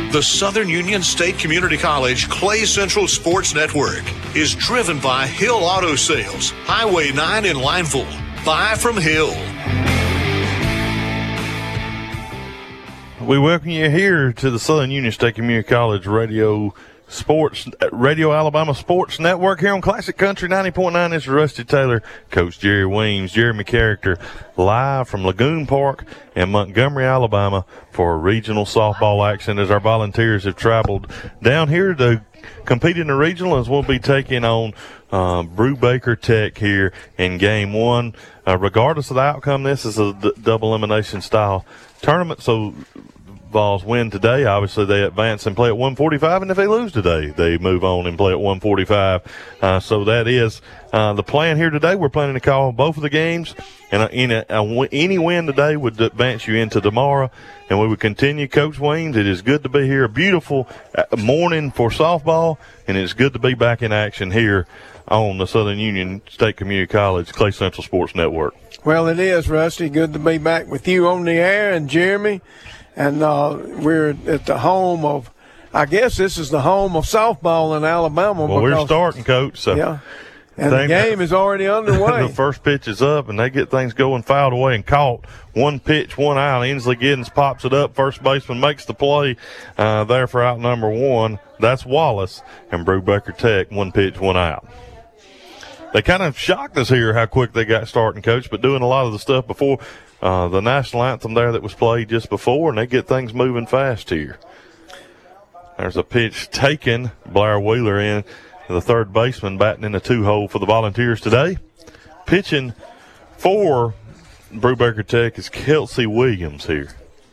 The Southern Union State Community College Clay Central Sports Network is driven by Hill Auto Sales, Highway 9 in Lineville. Buy from Hill. We welcome you here to the Southern Union State Community College Radio Alabama Sports Network here on Classic Country 90.9. This is Rusty Taylor, Coach Jerry Weems, Jeremy Character, live from Lagoon Park in Montgomery, Alabama for regional softball action as our Volunteers have traveled down here to compete in the regional, as we'll be taking on Brubaker Tech here in game one. Regardless of the outcome, this is a double elimination style tournament, so Vols win today, obviously they advance and play at 145, and if they lose today, they move on and play at 145. So that is the plan here today. We're planning to call both of the games, and any win today would advance you into tomorrow, and we would continue. Coach Weems, it is good to be here. A beautiful morning for softball, and it's good to be back in action here on the Southern Union State Community College Clay Central Sports Network. Well, it is, Rusty. Good to be back with you on the air, and Jeremy. And we're at the home of, I guess this is the home of softball in Alabama. Well, we're starting, Coach. So yeah. And the game is already underway. The first pitch is up, and they get things going, fouled away and caught. One pitch, one out. Inslee Giddens pops it up. First baseman makes the play there for out number one. That's Wallace. And Brubaker Tech, one pitch, one out. They kind of shocked us here how quick they got starting, Coach, but doing a lot of the stuff before the national anthem there that was played just before, and they get things moving fast here. There's a pitch taken. Blair Wheeler in, the third baseman, batting in the two-hole for the Volunteers today. Pitching for Brubaker Tech is Kelsey Williams here.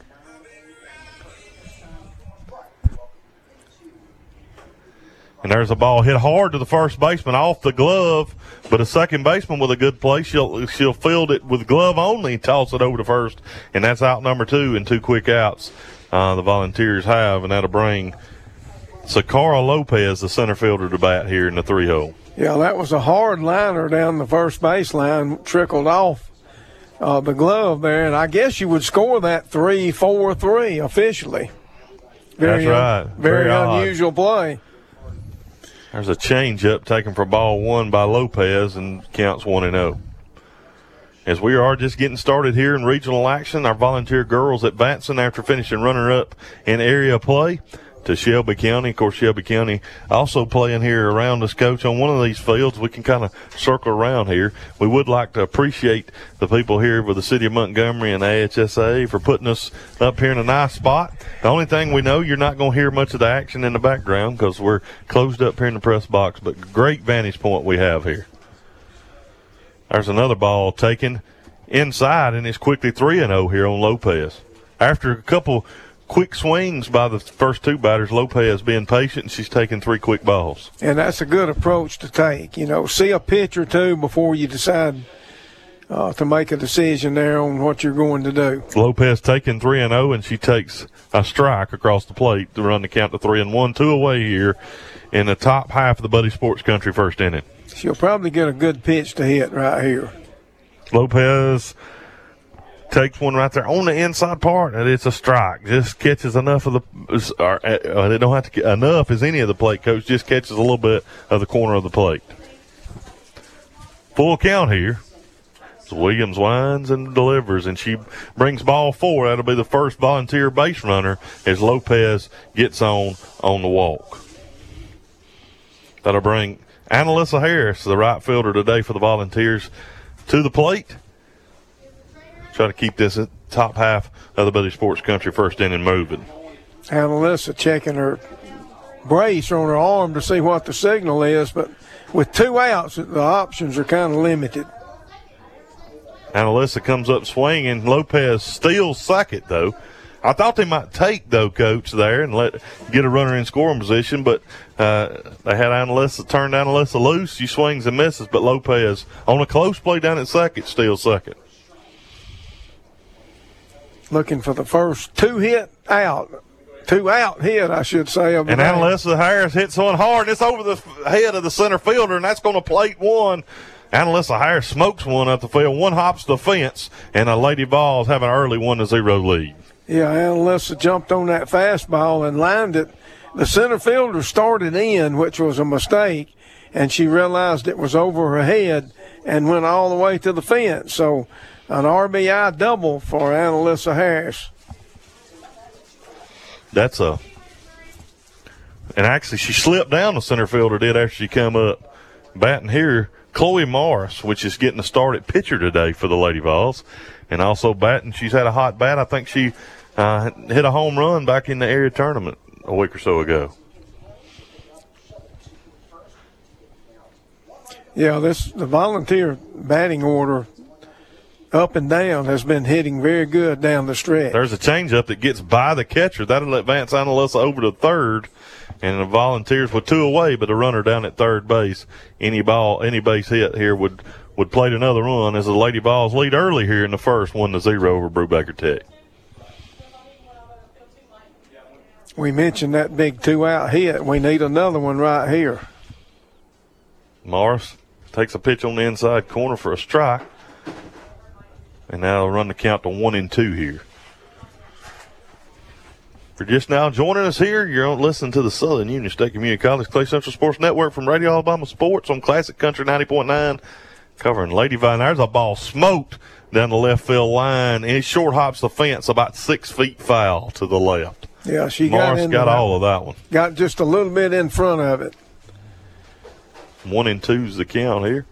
And there's a ball hit hard to the first baseman off the glove, but a second baseman with a good play, she'll field it with glove only, toss it over to first, and that's out number two and two quick outs the Volunteers have, and that'll bring Sakara Lopez, the center fielder, to bat here in the three-hole. Yeah, that was a hard liner down the first baseline, trickled off the glove there, and I guess you would score that 3-4-3 officially. That's right. Very unusual play. There's a change-up taken for ball one by Lopez and counts 1-0. As we are just getting started here in regional action, our Volunteer girls advancing after finishing runner-up in area play to Shelby County. Of course, Shelby County also playing here around us, Coach, on one of these fields. We can kind of circle around here. We would like to appreciate the people here with the City of Montgomery and AHSA for putting us up here in a nice spot. The only thing we know, you're not going to hear much of the action in the background because we're closed up here in the press box, but great vantage point we have here. There's another ball taken inside, and it's quickly 3-0 here on Lopez. After a couple quick swings by the first two batters, Lopez being patient, and she's taking three quick balls. And that's a good approach to take. You know, see a pitch or two before you decide to make a decision there on what you're going to do. Lopez taking 3-0, and she takes a strike across the plate to run the count to 3-1, two away here in the top half of the Buddy Sports Country first inning. She'll probably get a good pitch to hit right here. Lopez takes one right there on the inside part, and it's a strike. Just catches enough of they don't have to get enough as any of the plate, Coach. Just catches a little bit of the corner of the plate. Full count here. So Williams winds and delivers, and she brings ball four. That'll be the first Volunteer base runner as Lopez gets on the walk. That'll bring Annalisa Harris, the right fielder today for the Volunteers, to the plate. Try to keep this top half of the Buddy Sports Country first inning moving. Annalisa checking her brace on her arm to see what the signal is, but with two outs, the options are kind of limited. Annalisa comes up swinging. Lopez steals second, though. I thought they might take, though, Coach, there and get a runner in scoring position, but they had turned Annalisa loose. She swings and misses, but Lopez, on a close play down at second, steals second. Looking for the first two out hit, I should say. And Annalisa Harris hits one hard. It's over the head of the center fielder, and that's going to plate one. Annalisa Harris smokes one up the field. One hops the fence, and Lady Vols have an early 1-0 lead. Yeah, Annalisa jumped on that fastball and lined it. The center fielder started in, which was a mistake, and she realized it was over her head and went all the way to the fence. So an RBI double for Annalisa Harris. And actually she slipped down, the center fielder did, after she come up. Batting here, Chloe Morris, which is getting a start at pitcher today for the Lady Vols. And also batting, she's had a hot bat. I think she hit a home run back in the area tournament a week or so ago. Yeah, the volunteer batting order up and down has been hitting very good down the stretch. There's a changeup that gets by the catcher. That'll advance Annalisa over to third. And the Volunteers with 2 away, but a runner down at third base. Any base hit here would plate another run as the Lady Vols lead early here in the first, 1-0 over Brubaker Tech. We mentioned that big 2-out hit. We need another one right here. Morris takes a pitch on the inside corner for a strike. And now they'll run the count to 1-2 here. If you're just now joining us here, you're listening to the Southern Union State Community College Clay Central Sports Network from Radio Alabama Sports on Classic Country 90.9, covering Lady Vols. There's a ball smoked down the left field line, and it short hops the fence about 6 feet foul to the left. Yeah, Morris got all of that one. Got just a little bit in front of it. 1-2 is the count here.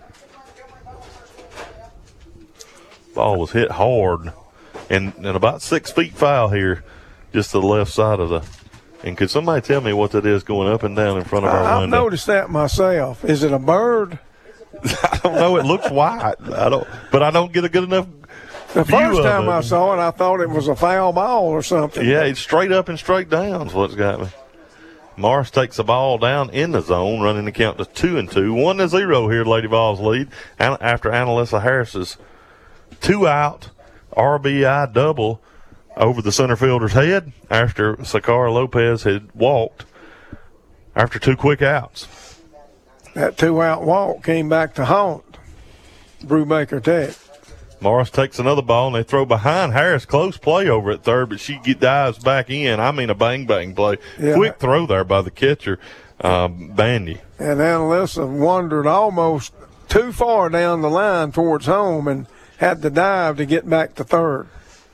Ball was hit hard, and about 6 feet foul here, just to the left side of the. And could somebody tell me what that is going up and down in front of our window? I've noticed that myself. Is it a bird? I don't know. It looks white. But I don't get a good enough. The first time I saw it, I thought it was a foul ball or something. Yeah, it's straight up and straight down is what's got me. Morris takes the ball down in the zone, running the count to 2-2. 1-0 here, Lady Vols lead. And after Annalisa Harris's 2-out RBI double over the center fielder's head after Sakara Lopez had walked after 2 quick outs. That 2-out walk came back to haunt Brubaker Tech. Morris takes another ball, and they throw behind Harris. Close play over at third, but she dives back in. I mean, a bang-bang play. Yeah. Quick throw there by the catcher, Bandy. And Annalisa wandered almost too far down the line towards home and had to dive to get back to third.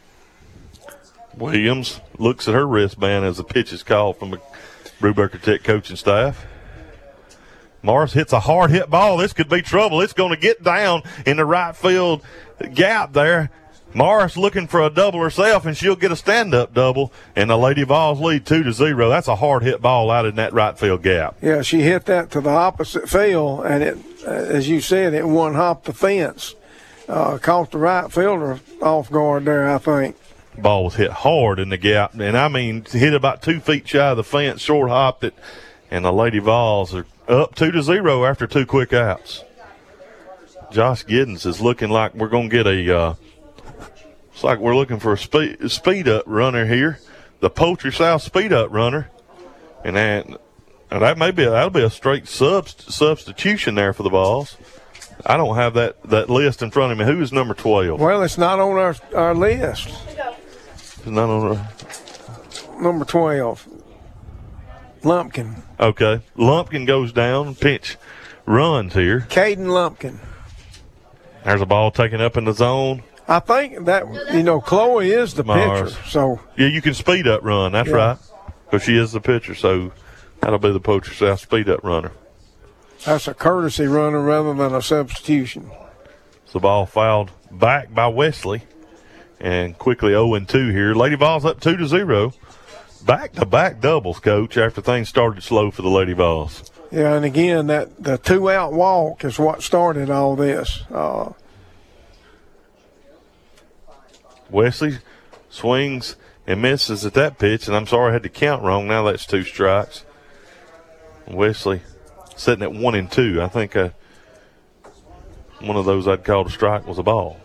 Williams looks at her wristband as the pitch is called from the Brubaker Tech coaching staff. Morris hits a hard hit ball. This could be trouble. It's going to get down in the right field gap there. Morris looking for a double herself, and she'll get a stand-up double, and the Lady Vols lead 2-0. That's a hard hit ball out in that right field gap. Yeah, she hit that to the opposite field, and it, as you said, it one-hopped the fence. Caught the right fielder off guard there, I think. Ball was hit hard in the gap, and I mean hit about 2 feet shy of the fence, short hopped it, and the Lady Vols are up 2-0 after 2 quick outs. Josh Giddens is looking like we're going to get a it's like we're looking for a speed up runner here, the Poultry South speed up runner, and that'll be a straight substitution there for the Vols. I don't have that list in front of me. Who is number 12? Well, it's not on our list. It's not on our number 12. Lumpkin. Okay. Lumpkin goes down. Pinch runs here. Caden Lumpkin. There's a ball taken up in the zone. I think that, Chloe is the pitcher. So yeah, you can speed up run. That's right. Because she is the pitcher. So that'll be the Poultry South speed up runner. That's a courtesy runner rather than a substitution. So the ball fouled back by Wesley. And quickly 0-2 here. Lady Vols up 2-0. Back-to-back doubles, Coach, after things started slow for the Lady Vols. Yeah, and again, the 2-out walk is what started all this. Wesley swings and misses at that pitch, and I'm sorry I had to count wrong. Now that's 2 strikes. Wesley sitting at 1-2. I think one of those I'd call a strike was a ball.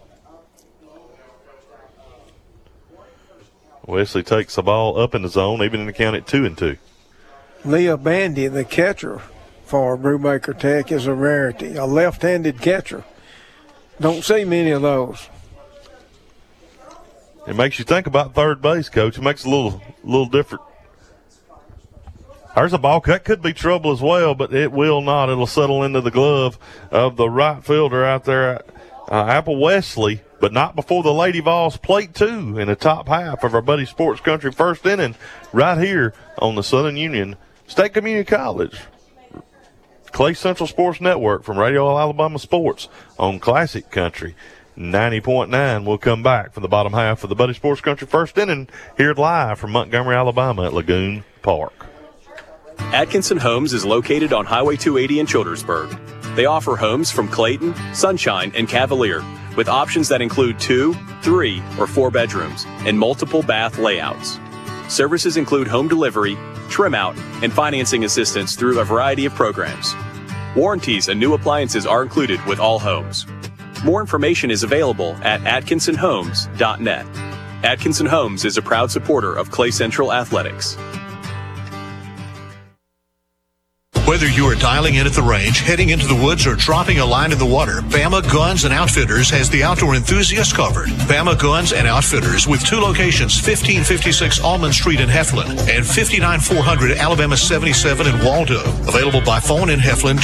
Wesley takes the ball up in the zone, even in the count at 2-2. Leah Bandy, the catcher for Brubaker Tech, is a rarity, a left-handed catcher. Don't see many of those. It makes you think about third base, Coach. It makes it a little different. There's a ball. That could be trouble as well, but it will not. It'll settle into the glove of the right fielder out there, Apple Wesley, but not before the Lady Vols plate 2 in the top half of our Buddy Sports Country first inning right here on the Southern Union State Community College Clay Central Sports Network from Radio Alabama Sports on Classic Country 90.9. We'll come back for the bottom half of the Buddy Sports Country first inning here live from Montgomery, Alabama at Lagoon Park. Atkinson Homes is located on Highway 280 in Childersburg. They offer homes from Clayton, Sunshine, and Cavalier with options that include 2, 3, or 4 bedrooms and multiple bath layouts. Services include home delivery, trim out, and financing assistance through a variety of programs. Warranties and new appliances are included with all homes. More information is available at atkinsonhomes.net. Atkinson Homes is a proud supporter of Clay Central Athletics. Whether you are dialing in at the range, heading into the woods, or dropping a line in the water, Bama Guns and Outfitters has the outdoor enthusiast covered. Bama Guns and Outfitters with 2 locations, 1556 Almond Street in Heflin and 59400 Alabama 77 in Waldo. Available by phone in Heflin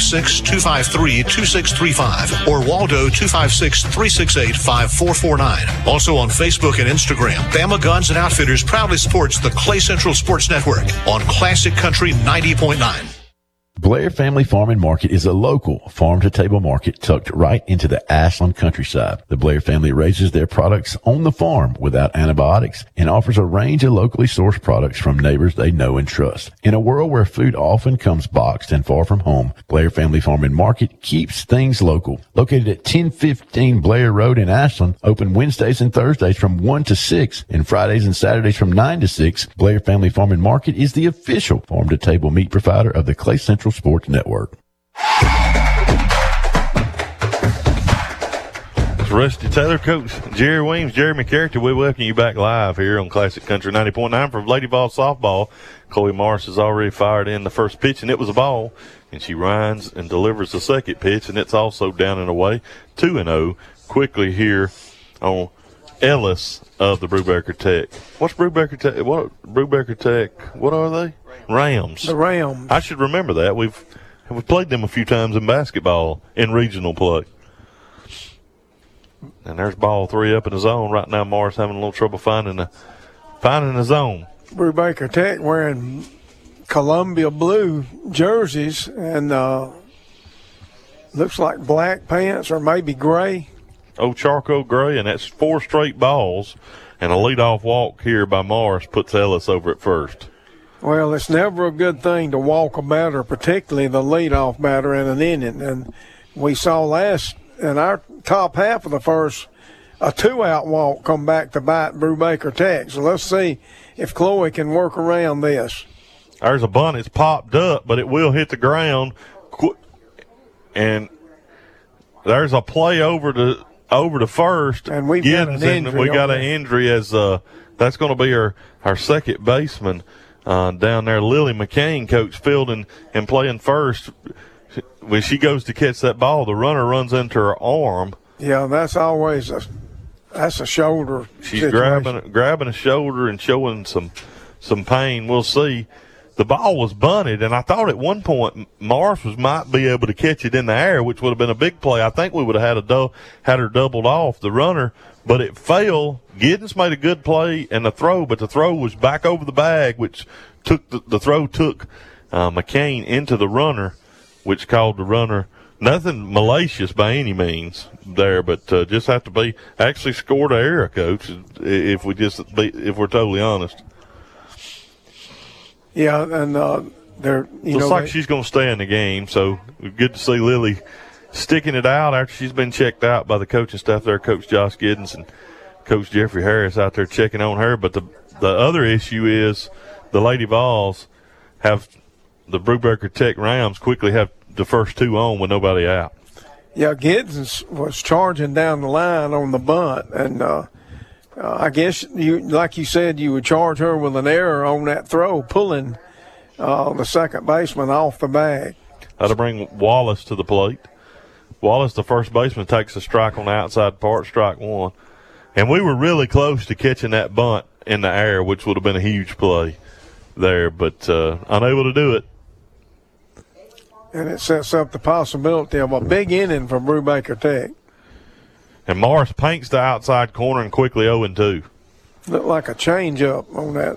256-253-2635 or Waldo 256-368-5449. Also on Facebook and Instagram, Bama Guns and Outfitters proudly supports the Clay Central Sports Network on Classic Country 90.9. Blair Family Farm and Market is a local farm-to-table market tucked right into the Ashland countryside. The Blair family raises their products on the farm without antibiotics and offers a range of locally sourced products from neighbors they know and trust. In a world where food often comes boxed and far from home, Blair Family Farm and Market keeps things local. Located at 1015 Blair Road in Ashland, open Wednesdays and Thursdays from 1 to 6 and Fridays and Saturdays from 9 to 6. Blair Family Farm and Market is the official farm-to-table meat provider of the Clay Central Sports Network. It's Rusty Taylor, Coach Jerry Weems, Jerry McCarthy. We welcome you back live here on Classic Country 90.9 from Lady Vol softball. Chloe Morris has already fired in the first pitch, and it was a ball. And she runs and delivers the second pitch, and it's also down and away, 2-0. Quickly here on Ellis of the Brubaker Tech. What's Brubaker Tech? What Brubaker Tech? What are they? Rams. The Rams. I should remember that. We've played them a few times in basketball in regional play. And there's ball 3 up in the zone. Right now, Morris having a little trouble finding the zone. Brubaker Tech wearing Columbia blue jerseys and looks like black pants or maybe gray. Oh, charcoal gray, and that's 4 straight balls. And a leadoff walk here by Morris puts Ellis over at first. Well, it's never a good thing to walk a batter, particularly the leadoff batter in an inning. And we saw last in our top half of the first, a 2-out walk come back to bite Brubaker Tech. So let's see if Chloe can work around this. There's a bunt. It's popped up, but it will hit the ground. And there's a play over to first. And we've got an injury. We got an injury as that's going to be our second baseman. Down there, Lily McCain, coach fielding and playing first. When she goes to catch that ball, the runner runs into her arm. Yeah, that's always a shoulder. She's situation. grabbing a shoulder and showing some pain. We'll see. The ball was bunted, and I thought at one point Morris might be able to catch it in the air, which would have been a big play. I think we would have had her doubled off the runner, but it failed. Giddens made a good play and the throw, but the throw was back over the bag, which took the throw took McCain into the runner, which called the runner nothing malicious by any means there, but just have to be actually scored an error, Coach. If we're totally honest. Yeah, and looks like she's going to stay in the game. So good to see Lily sticking it out after she's been checked out by the coaching staff there, Coach Josh Giddens and Coach Jeffrey Harris out there checking on her. But the other issue is the Lady Vols have the Brubaker Tech Rams quickly have the first 2 on with nobody out. Yeah, Giddens was charging down the line on the bunt, and I guess like you said, you would charge her with an error on that throw, pulling the second baseman off the bag. That'll bring Wallace to the plate. Wallace, the first baseman, takes a strike on the outside part, strike 1. And we were really close to catching that bunt in the air, which would have been a huge play there, but unable to do it. And it sets up the possibility of a big inning for Brubaker Tech. And Morris paints the outside corner and quickly 0-2. Looked like a change-up on that.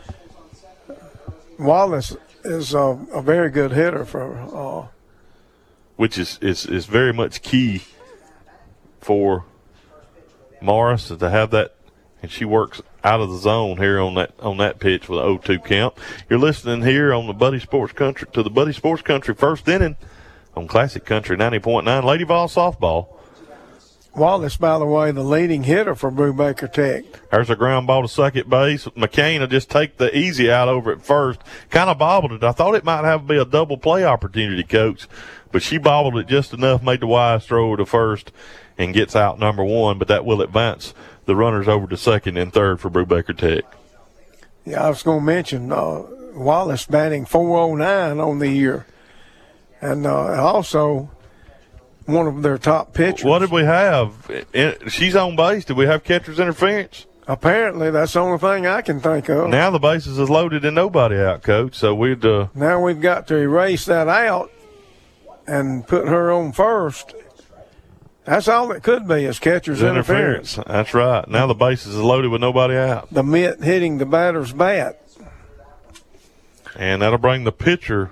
Wallace is a very good hitter for which is very much key for Morris to have that, and she works out of the zone here on that pitch with an 0-2 count. You're listening here on the Buddy Sports Country to the Buddy Sports Country first inning on Classic Country 90.9 Lady Vol softball. Wallace, by the way, the leading hitter for Brubaker Tech. There's a ground ball to second base. McCain will just take the easy out over at first. Kind of bobbled it. I thought it might have to be a double play opportunity, Coach, but she bobbled it just enough, made the wise throw to first, and gets out number one. But that will advance the runners over to second and third for Brubaker Tech. Yeah, I was going to mention Wallace batting .409 on the year, and also one of their top pitchers. What did we have? She's on base. Did we have catcher's interference? Apparently, that's the only thing I can think of. Now the bases is loaded and nobody out, Coach. So now we've got to erase that out and put her on first. That's all it could be is catcher's interference. That's right. Now the bases is loaded with nobody out. The mitt hitting the batter's bat. And that'll bring the pitcher.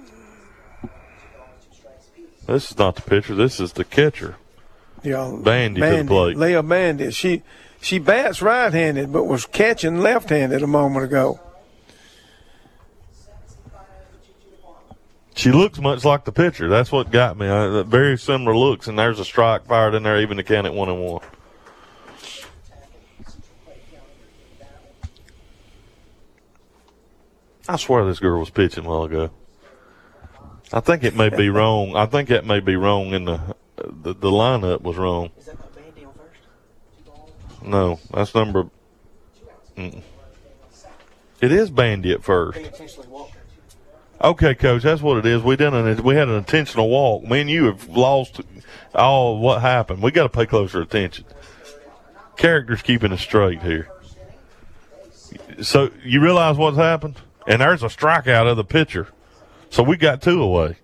This is not the pitcher. This is the catcher. Yeah, Bandy to the plate. Leah Bandy. She bats right-handed, but was catching left-handed a moment ago. She looks much like the pitcher. That's what got me. Very similar looks, and there's a strike fired in there, even to count it 1-1. I swear this girl was pitching a while ago. I think it may be wrong. I think that may be wrong in the lineup was wrong. Is that Bandy on first? No, that's number. It is Bandy at first. Okay, Coach, that's what it is. We had an intentional walk. Me and you have lost all what happened. We got to pay closer attention. Character's keeping us straight here. So you realize what's happened? And there's a strikeout of the pitcher. So we got two away.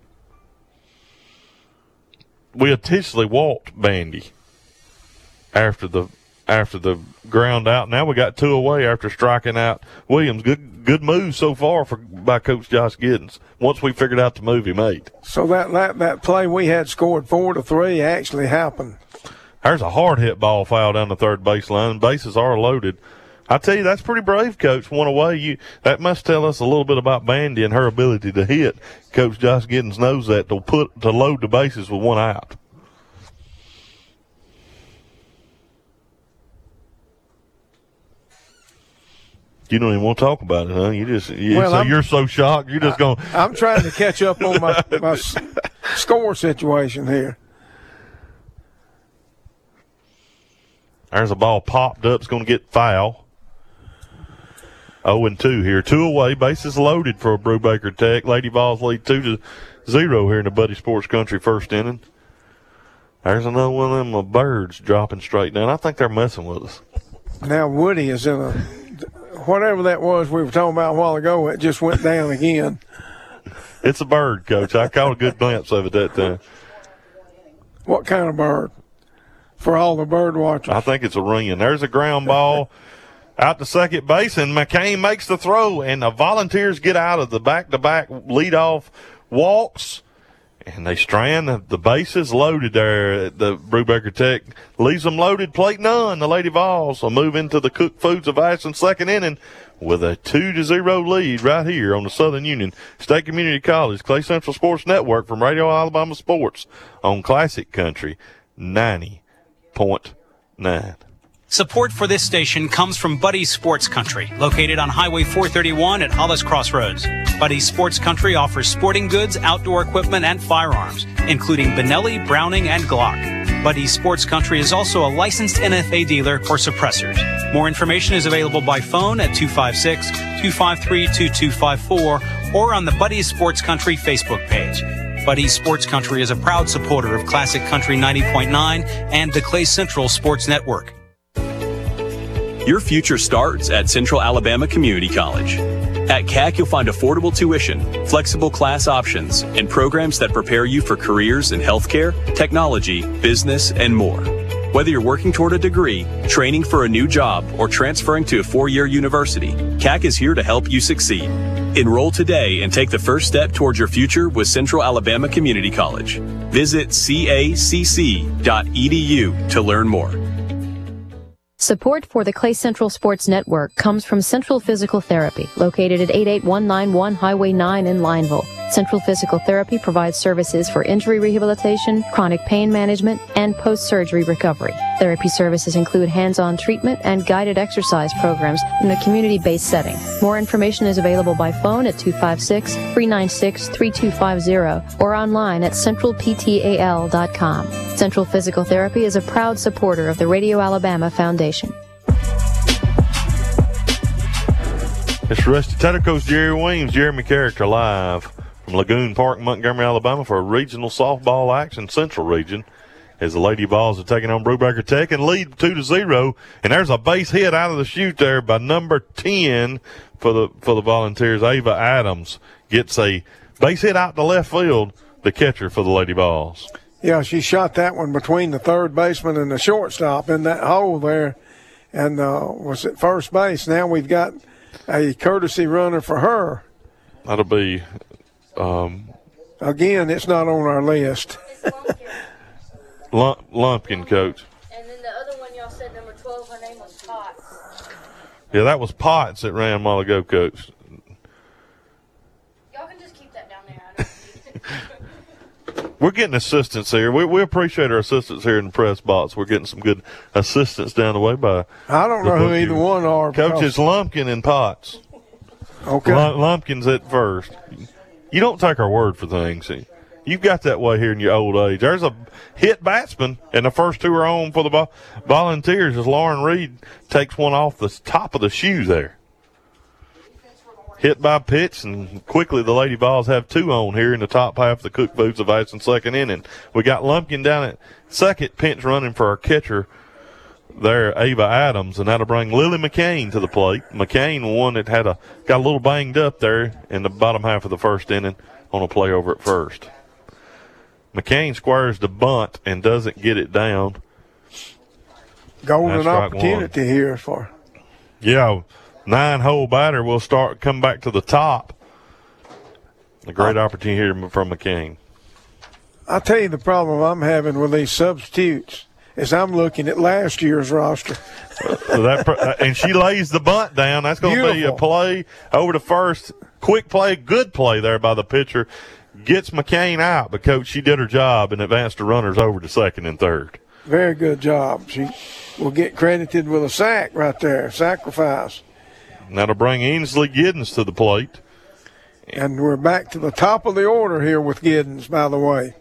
We intentionally walked Bandy after the ground out. Now we got two away after striking out Williams. Good move so far by Coach Josh Giddens. Once we figured out the move he made. So that play we had scored 4-3 actually happened. There's a hard hit ball foul down the third baseline. Bases are loaded. I tell you, that's pretty brave, Coach. One away. That must tell us a little bit about Bandy and her ability to hit. Coach Josh Giddens knows that to load the bases with one out. You don't even want to talk about it, huh? You're so shocked. You're just going. I'm trying to catch up on my score situation here. There's a ball popped up. It's going to get foul. 0-2 here. Two away. Bases loaded for Brubaker Tech. Lady Vols lead 2-0 here in the Buddy Sports Country first inning. There's another one of them birds dropping straight down. I think they're messing with us. Now Woody is in whatever that was we were talking about a while ago. It just went down again. It's a bird, Coach. I caught a good glimpse of it that time. What kind of bird? For all the bird watchers. I think it's a wren. There's a ground ball out to second base, and McCain makes the throw, and the Volunteers get out of the back-to-back leadoff walks, and they strand the bases loaded there. The Brubaker Tech leaves them loaded, plate none. The Lady Vols will move into the Cook Foods of Ashland second inning with a 2-0 lead right here on the Southern Union State Community College Clay Central Sports Network from Radio Alabama Sports on Classic Country 90.9. Support for this station comes from Buddy's Sports Country, located on Highway 431 at Hollis Crossroads. Buddy's Sports Country offers sporting goods, outdoor equipment, and firearms, including Benelli, Browning, and Glock. Buddy's Sports Country is also a licensed NFA dealer for suppressors. More information is available by phone at 256-253-2254 or on the Buddy's Sports Country Facebook page. Buddy's Sports Country is a proud supporter of Classic Country 90.9 and the Clay Central Sports Network. Your future starts at Central Alabama Community College. At CAC, you'll find affordable tuition, flexible class options, and programs that prepare you for careers in healthcare, technology, business, and more. Whether you're working toward a degree, training for a new job, or transferring to a 4-year university, CAC is here to help you succeed. Enroll today and take the first step towards your future with Central Alabama Community College. Visit cacc.edu to learn more. Support for the Clay Central Sports Network comes from Central Physical Therapy, located at 88191 Highway 9 in Lineville. Central Physical Therapy provides services for injury rehabilitation, chronic pain management, and post-surgery recovery. Therapy services include hands-on treatment and guided exercise programs in a community-based setting. More information is available by phone at 256-396-3250 or online at centralptal.com. Central Physical Therapy is a proud supporter of the Radio Alabama Foundation. It's Rusty Taylor, Coach Jerry Weems, Jeremy Character live from Lagoon Park, Montgomery, Alabama for a regional softball action Central region as the Lady Vols are taking on Brubaker Tech and lead 2-0. And there's a base hit out of the chute there by number 10 for the Volunteers. Ava Adams gets a base hit out to left field, the catcher for the Lady Vols. Yeah, she shot that one between the third baseman and the shortstop in that hole there and was at first base. Now we've got a courtesy runner for her. That'll be again, it's not on our list. Lumpkin, Coach. And then the other one y'all said, number 12, her name was Potts. Yeah, that was Potts that ran a while ago, Coach. Y'all can just keep that down there. I don't need it. We're getting assistance here. We appreciate our assistants here in the press box. We're getting some good assistance down the way by. I don't know who either one are. Coach, it's Lumpkin and Potts. Okay. Lumpkin's at first. You don't take our word for things. You've got that way here in your old age. There's a hit batsman, and the first two are on for the Volunteers as Lauren Reed takes one off the top of the shoe there. Hit by pitch, and quickly the Lady Vols have two on here in the top half of the Cook Foods of Ice and second inning. We got Lumpkin down at second, pinch running for our catcher there, Ava Adams, and that'll bring Lily McCain to the plate. McCain, one that got a little banged up there in the bottom half of the first inning on a play over at first. McCain squares the bunt and doesn't get it down. Golden opportunity here for. Yeah, 9-hole batter will come back to the top. A great opportunity here from McCain. I'll tell you the problem I'm having with these substitutes is I'm looking at last year's roster. And she lays the bunt down. That's going to be a play over to first. Quick play, good play there by the pitcher. Gets McCain out, but, Coach, she did her job and advanced the runners over to second and third. Very good job. She will get credited with a sack right there, sacrifice. And that'll bring Ainsley Giddens to the plate. And we're back to the top of the order here with Giddens, by the way.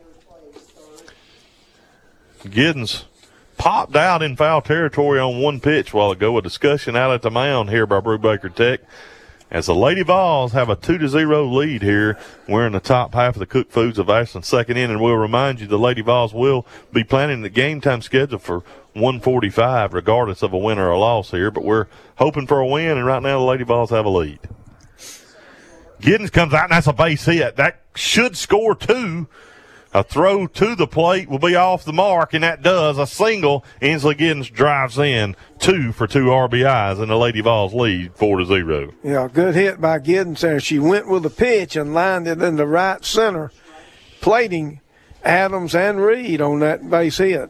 Giddens popped out in foul territory on one pitch while ago. A discussion out at the mound here by Brubaker Tech. As the Lady Vols have a 2-0 lead here, we're in the top half of the Cook Foods of Ashland second inning. And we'll remind you the Lady Vols will be planning the game time schedule for 1:45, regardless of a win or a loss here. But we're hoping for a win, and right now the Lady Vols have a lead. Giddens comes out, and that's a base hit. That should score two. A throw to the plate will be off the mark, and that does. A single. Ainsley Giddens drives in 2 for 2 RBIs, and the Lady Vols lead 4-0. Yeah, good hit by Giddens there. She went with the pitch and lined it in the right center, plating Adams and Reed on that base hit.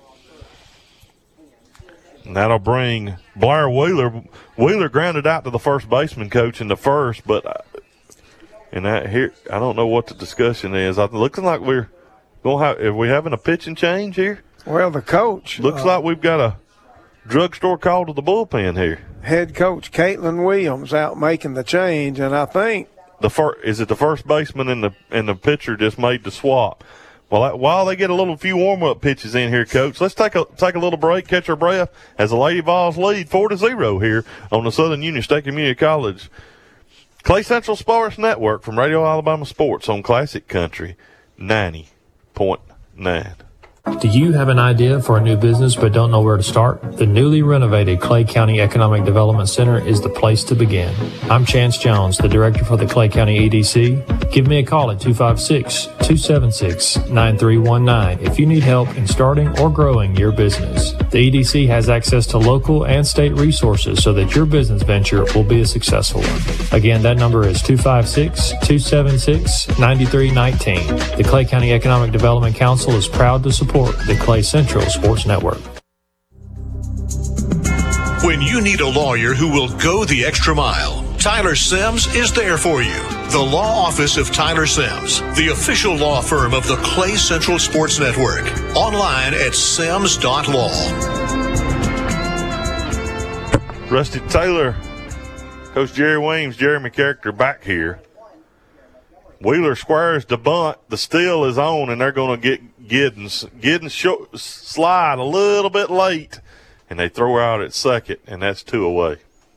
And that'll bring Blair Wheeler. Wheeler grounded out to the first baseman, Coach, in the first, but and that here, I don't know what the discussion is. It looks like we're going to have, are we having a pitching change here? Well, the coach. Looks like we've got a drugstore call to the bullpen here. Head coach Caitlin Williams out making the change, and I think is it the first baseman and the pitcher just made the swap? Well, while they get a few warm-up pitches in here, Coach, let's take a little break, catch our breath, as the Lady Vols lead 4-0 here on the Southern Union State Community College Clay Central Sports Network from Radio Alabama Sports on Classic Country 90.9. Do you have an idea for a new business but don't know where to start? The newly renovated Clay County Economic Development Center is the place to begin. I'm Chance Jones, the director for the Clay County EDC. Give me a call at 256-276-9319 if you need help in starting or growing your business. The EDC has access to local and state resources so that your business venture will be a successful one. Again, that number is 256-276-9319. The Clay County Economic Development Council is proud to support the Clay Central Sports Network. When you need a lawyer who will go the extra mile, Tyler Sims is there for you. The Law Office of Tyler Sims, the official law firm of the Clay Central Sports Network. Online at sims.law. Rusty Taylor, Coach Jerry Weems, Jeremy Character back here. Wheeler squares the bunt. The steal is on, and they're going to get Giddens. Giddens slide a little bit late, and they throw out at second, and that's 2 away.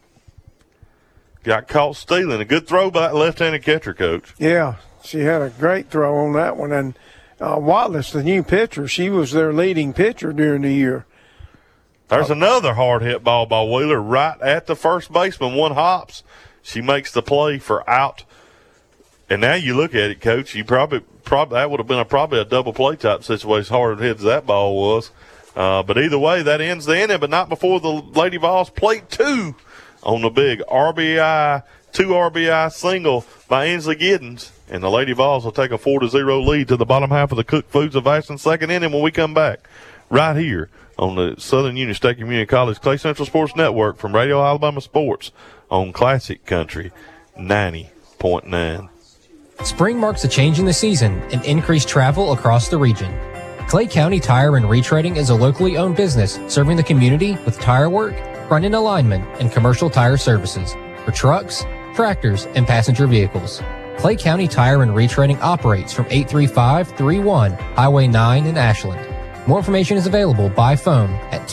Got caught stealing. A good throw by that left-handed catcher, Coach. Yeah, she had a great throw on that one. And Wallace, the new pitcher, she was their leading pitcher during the year. There's another hard hit ball by Wheeler right at the first baseman. One hops. She makes the play for out. And now you look at it, Coach, you probably that would have been probably a double play type situation, as hard hit as that ball was. But either way, that ends the inning, but not before the Lady Vols plate 2 on the big RBI, 2 RBI single by Ainsley Giddens. And the Lady Vols will take a 4-0 lead to the bottom half of the Cook Foods of Ashland second inning when we come back right here on the Southern Union State Community College Clay Central Sports Network from Radio Alabama Sports on Classic Country 90.9. Spring marks a change in the season and increased travel across the region. Clay County Tire and Retrading is a locally owned business serving the community with tire work, front-end alignment, and commercial tire services for trucks, tractors, and passenger vehicles. Clay County Tire and Retrading operates from 83531 Highway 9 in Ashland. More information is available by phone at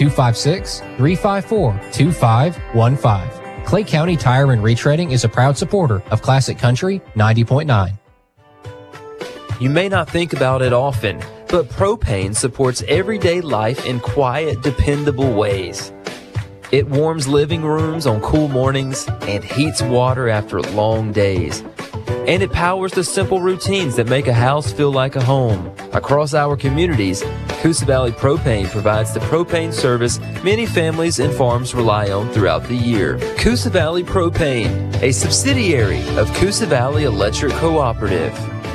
256-354-2515. Clay County Tire and Retrading is a proud supporter of Classic Country 90.9. You may not think about it often, but propane supports everyday life in quiet, dependable ways. It warms living rooms on cool mornings and heats water after long days. And it powers the simple routines that make a house feel like a home. Across our communities, Coosa Valley Propane provides the propane service many families and farms rely on throughout the year. Coosa Valley Propane, a subsidiary of Coosa Valley Electric Cooperative.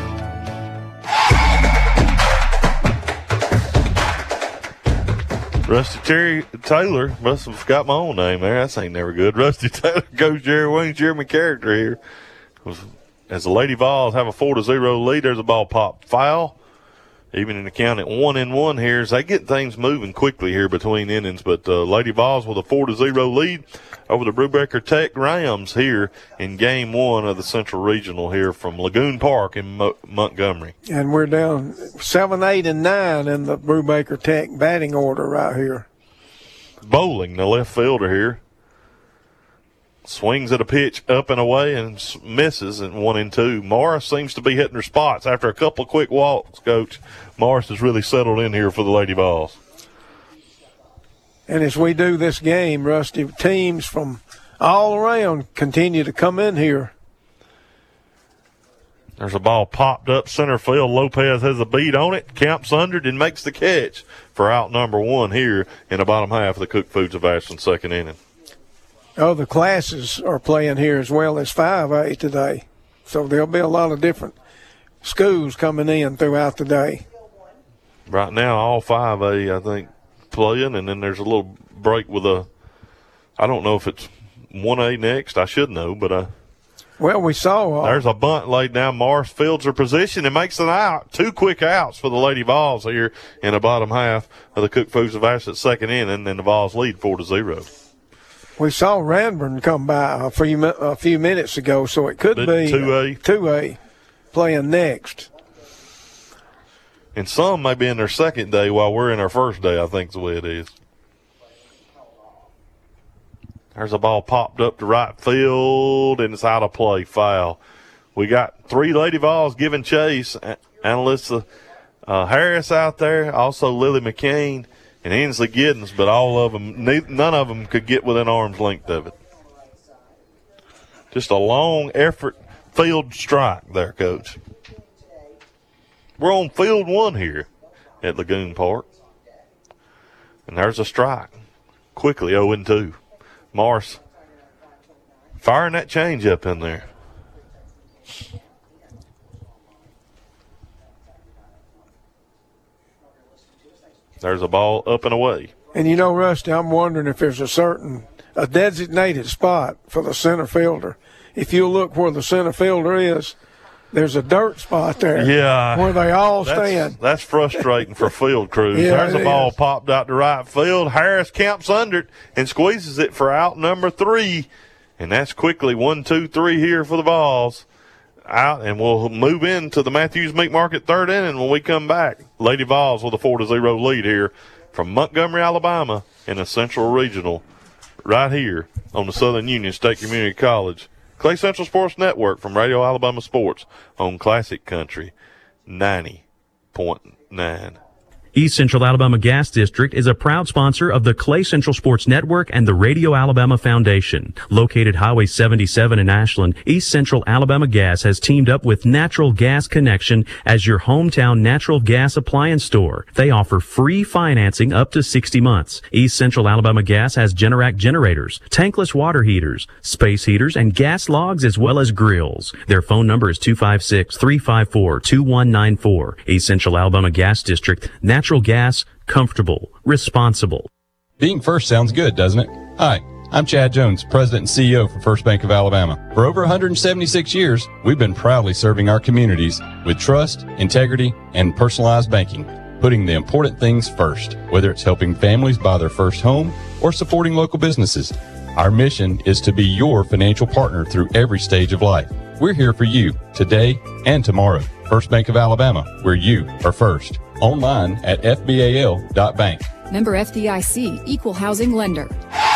Rusty Taylor, must have got my own name there. That ain't never good. Rusty Taylor, Coach Jerry Weems, Jeremy Character here. As the Lady Vols have a 4-0 lead, there's a ball pop foul. Even in the count at 1-1 here, as they get things moving quickly here between innings. But Lady Vols with a 4-0 lead over the Brubaker Tech Rams here in Game 1 of the Central Regional here from Lagoon Park in Montgomery. And we're down 7, 8, and 9 in the Brubaker Tech batting order right here. Bowling, the left fielder here. Swings at a pitch up and away and misses at 1-2. Morris seems to be hitting her spots after a couple of quick walks, Coach. Morris has really settled in here for the Lady Vols. And as we do this game, Rusty, teams from all around continue to come in here. There's a ball popped up center field. Lopez has a beat on it, camps under it, and makes the catch for out number 1 here in the bottom half of the Cook Foods of Ashland second inning. Oh, the classes are playing here as well as 5A today. So there'll be a lot of different schools coming in throughout the day. Right now, all 5A, I think, playing, and then there's a little break with I don't know if it's 1A next. I should know, but well, we saw. There's a bunt laid down. Morris fields her position and makes an out. 2 quick outs for the Lady Vols here in the bottom half of the Cook Foods of Ashland second inning, and then the Vols lead 4-0. We saw Ranburn come by a few minutes ago, so it could be 2A playing next. And some may be in their second day while we're in our first day, I think is the way it is. There's a ball popped up to right field, and it's out of play, foul. We got 3 Lady Vols giving chase. Analysts Harris out there, also Lily McCain and Ainsley Giddens, but all of them, none of them could get within arm's length of it. Just a long effort field strike there, Coach. We're on field one here at Lagoon Park. And there's a strike. Quickly 0-2. Morris firing that change up in there. There's a ball up and away. And you know, Rusty, I'm wondering if there's a designated spot for the center fielder. If you look where the center fielder is, there's a dirt spot there. Yeah. Where they all stand. That's frustrating for field crews. Yeah, there's a ball popped out to right field. Harris camps under it and squeezes it for out number 3. And that's quickly 1-2-3 here for the Vols. Out, and we'll move into the Matthews Meat Market third inning when we come back. Lady Vols with a 4-0 lead here from Montgomery, Alabama in the Central Regional right here on the Southern Union State Community College. Clay Central Sports Network from Radio Alabama Sports on Classic Country 90.9. East Central Alabama Gas District is a proud sponsor of the Clay Central Sports Network and the Radio Alabama Foundation. Located Highway 77 in Ashland, East Central Alabama Gas has teamed up with Natural Gas Connection as your hometown natural gas appliance store. They offer free financing up to 60 months. East Central Alabama Gas has Generac generators, tankless water heaters, space heaters, and gas logs as well as grills. Their phone number is 256-354-2194. East Central Alabama Gas District, natural gas, comfortable, responsible. Being first sounds good, doesn't it? Hi, I'm Chad Jones, President and CEO for First Bank of Alabama. For over 176 years, we've been proudly serving our communities with trust, integrity, and personalized banking, putting the important things first, whether it's helping families buy their first home or supporting local businesses. Our mission is to be your financial partner through every stage of life. We're here for you today and tomorrow. First Bank of Alabama, where you are first. Online at fbal.bank. Member FDIC, Equal Housing Lender.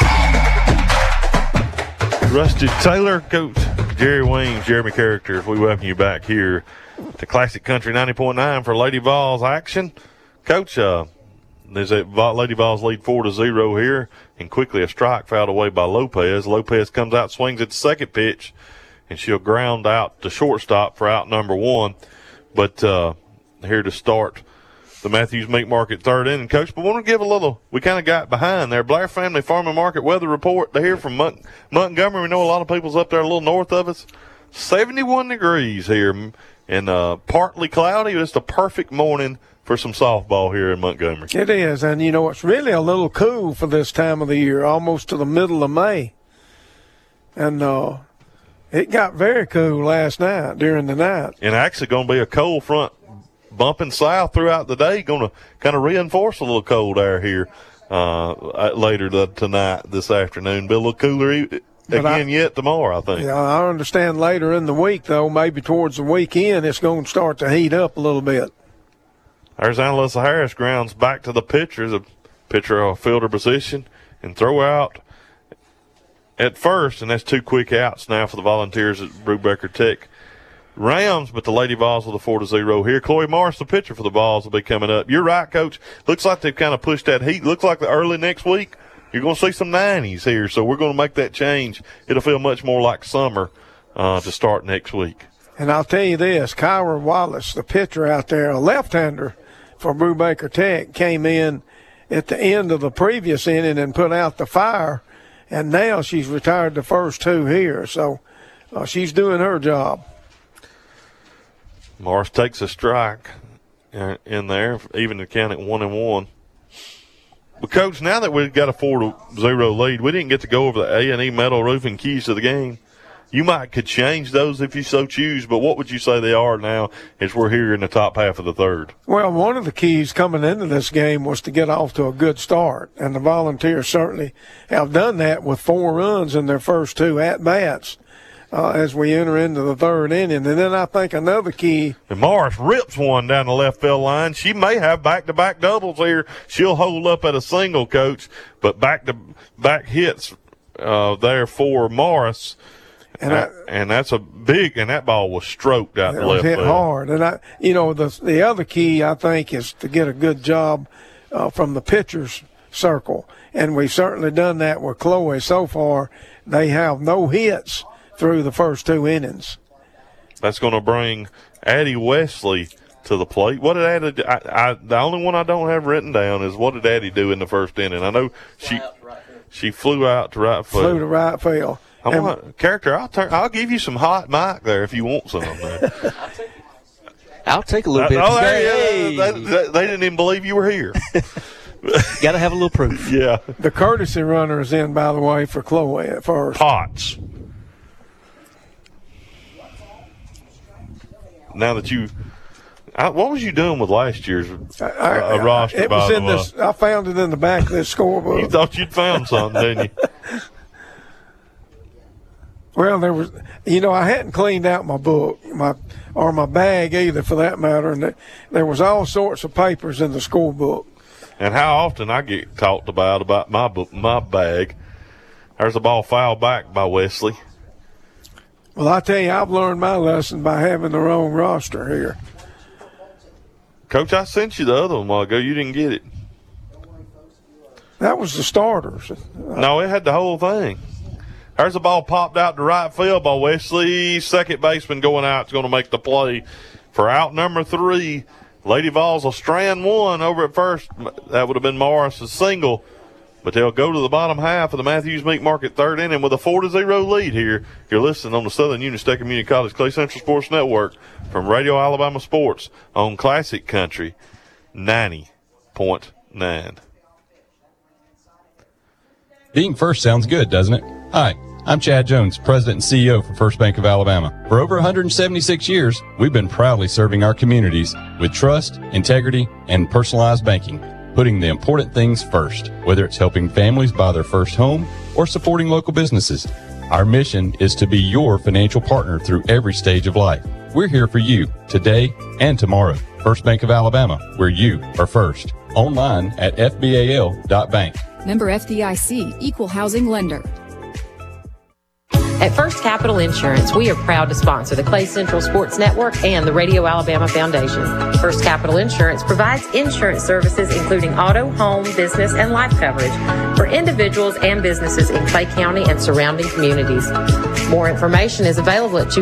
Rusty Taylor, Coach Jerry Weems, Jeremy Character, we welcome you back here to Classic Country 90.9 for Lady Vols action. Coach, there's a Lady Vols lead 4-0 here, and quickly a strike fouled away by Lopez. Lopez comes out, swings at the second pitch, and she'll ground out to shortstop for out number 1. But here to start the Matthews Meat Market third inning, Coach. But I want to give a little, we kind of got behind there. Blair Family Farm and Market weather report to hear from Montgomery. We know a lot of people's up there a little north of us. 71 degrees here and partly cloudy. It's a perfect morning for some softball here in Montgomery. It is, and you know, it's really a little cool for this time of the year, almost to the middle of May. And it got very cool last night during the night. And actually going to be a cold front bumping south throughout the day, going to kind of reinforce a little cold air here later tonight, this afternoon. Be a little cooler yet tomorrow, I think. Yeah, I understand later in the week, though, maybe towards the weekend, it's going to start to heat up a little bit. There's Annalisa Harris grounds back to the pitcher, a fielder position, and throw out at first, and that's 2 quick outs now for the Volunteers at Brubaker Tech Rams, but the Lady Vols with a 4-0 here. Chloe Morris, the pitcher for the Vols, will be coming up. You're right, Coach. Looks like they've kind of pushed that heat. Looks like the early next week you're going to see some 90s here, so we're going to make that change. It'll feel much more like summer to start next week. And I'll tell you this, Kyra Wallace, the pitcher out there, a left-hander for Brubaker Tech, came in at the end of the previous inning and put out the fire, and now she's retired the first 2 here, so she's doing her job. Morris takes a strike in there, even to count at 1-1. But, Coach, now that we've got a 4-0 lead, we didn't get to go over the A&E Metal Roofing keys to the game. You could change those if you so choose, but what would you say they are now as we're here in the top half of the third? Well, one of the keys coming into this game was to get off to a good start, and the Volunteers certainly have done that with 4 runs in their first 2 at-bats. As we enter into the third inning. And then I think another key. And Morris rips one down the left field line. She may have back-to-back doubles here. She'll hold up at a single, Coach. But back-to-back hits there for Morris. And that's a big, and that ball was stroked out the left hit field. hard. And the other key, I think, is to get a good job from the pitcher's circle. And we've certainly done that with Chloe so far. They have no hits through the first 2 innings. That's going to bring Addie Wesley to the plate. What did Addie do? The only one I don't have written down is what did Addie do in the first inning? I know she flew out to right field. Flew to right field. Character, I'll give you some hot mic there if you want some. I'll take a little bit. Oh, there you go. They didn't even believe you were here. Got to have a little proof. Yeah. The courtesy runner is in, by the way, for Chloe at first. Potts. Now that what was you doing with last year's roster? It was in this. I found it in the back of this scorebook. You thought you'd found something, didn't you? Well, there was, I hadn't cleaned out my book, my bag either, for that matter, and there was all sorts of papers in the scorebook. And how often I get talked about my book, my bag. There's a ball fouled back by Wesley. Well, I tell you, I've learned my lesson by having the wrong roster here. Coach, I sent you the other one a while ago. You didn't get it. That was the starters. No, it had the whole thing. There's a ball popped out to right field by Wesley. Second baseman going out is going to make the play for out number 3. Lady Vols will strand one over at first. That would have been Morris's single. But they'll go to the bottom half of the Matthews Meat Market third inning with a 4-0 lead here. You're listening on the Southern Union State Community College Clay Central Sports Network from Radio Alabama Sports on Classic Country 90.9. Being first sounds good, doesn't it? Hi, I'm Chad Jones, President and CEO for First Bank of Alabama. For over 176 years, we've been proudly serving our communities with trust, integrity, and personalized banking, putting the important things first, whether it's helping families buy their first home or supporting local businesses. Our mission is to be your financial partner through every stage of life. We're here for you today and tomorrow. First Bank of Alabama, where you are first. Online at fbal.bank. Member FDIC, Equal Housing Lender. At First Capital Insurance, we are proud to sponsor the Clay Central Sports Network and the Radio Alabama Foundation. First Capital Insurance provides insurance services including auto, home, business, and life coverage for individuals and businesses in Clay County and surrounding communities. More information is available at